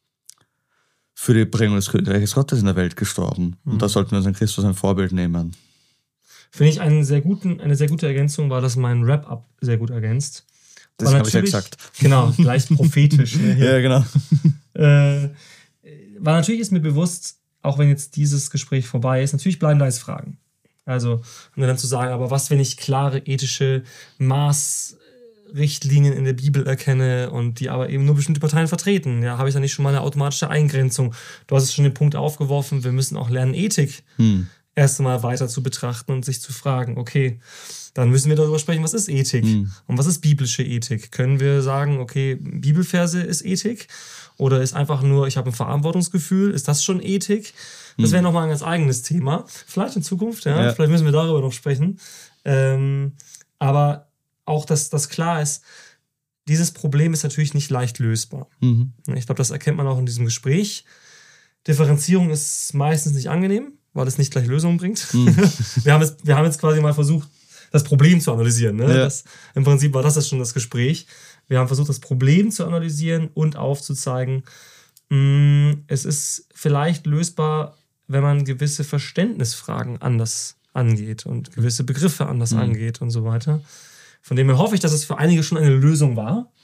für die Bringung des Königreiches Gottes in der Welt gestorben. Mhm. Und da sollten wir uns an Christus ein Vorbild nehmen. Finde ich einen sehr guten, eine sehr gute Ergänzung, war, dass mein Wrap-Up sehr gut ergänzt. Das habe ich ja gesagt. Genau, gleich prophetisch. Ne, ja, genau. Äh, war natürlich ist mir bewusst, auch wenn jetzt dieses Gespräch vorbei ist, natürlich bleiben da jetzt Fragen. Also, um dann zu sagen, aber was, wenn ich klare ethische Maßrichtlinien in der Bibel erkenne und die aber eben nur bestimmte Parteien vertreten? Ja, habe ich da nicht schon mal eine automatische Eingrenzung? Du hast es schon den Punkt aufgeworfen, wir müssen auch lernen, Ethik hm. erst einmal weiter zu betrachten und sich zu fragen, okay, dann müssen wir darüber sprechen, was ist Ethik? Hm. Und was ist biblische Ethik? Können wir sagen, okay, Bibelverse ist Ethik? Oder ist einfach nur, ich habe ein Verantwortungsgefühl, ist das schon Ethik? Das wäre nochmal ein ganz eigenes Thema. Vielleicht in Zukunft, ja. ja. Vielleicht müssen wir darüber noch sprechen. Ähm, aber auch, dass das klar ist, dieses Problem ist natürlich nicht leicht lösbar. Mhm. Ich glaube, das erkennt man auch in diesem Gespräch. Differenzierung ist meistens nicht angenehm, weil es nicht gleich Lösungen bringt. Mhm. wir, haben jetzt, wir haben jetzt quasi mal versucht, das Problem zu analysieren. Ne? Ja. Das, im Prinzip war das jetzt schon das Gespräch. Wir haben versucht, das Problem zu analysieren und aufzuzeigen, mh, es ist vielleicht lösbar, wenn man gewisse Verständnisfragen anders angeht und gewisse Begriffe anders mhm. angeht und so weiter. Von dem her hoffe ich, dass es für einige schon eine Lösung war.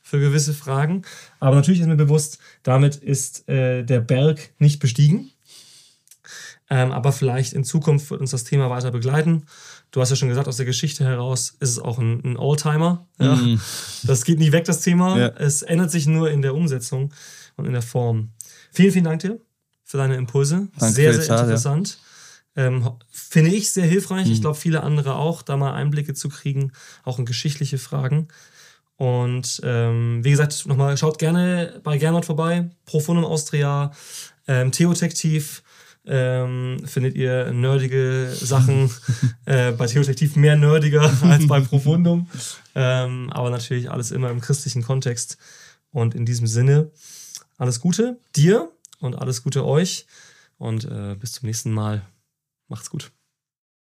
für gewisse Fragen. Aber natürlich ist mir bewusst, damit ist äh, der Berg nicht bestiegen. Ähm, aber vielleicht in Zukunft wird uns das Thema weiter begleiten. Du hast ja schon gesagt, aus der Geschichte heraus ist es auch ein, ein Oldtimer. Ja. Mm. Das geht nie weg, das Thema. Ja. Es ändert sich nur in der Umsetzung und in der Form. Vielen, vielen Dank dir für deine Impulse. Danke sehr, sehr Zeit, interessant. Ja. Ähm, finde ich sehr hilfreich. Mm. Ich glaube, viele andere auch, da mal Einblicke zu kriegen, auch in geschichtliche Fragen. Und ähm, wie gesagt, nochmal, schaut gerne bei Gernot vorbei. Profundum Austria, ähm, Theotektiv. Ähm, findet ihr nerdige Sachen äh, bei Theotektiv mehr nerdiger als bei Profundum. Ähm, aber natürlich alles immer im christlichen Kontext. Und in diesem Sinne, alles Gute dir und alles Gute euch. Und äh, bis zum nächsten Mal. Macht's gut.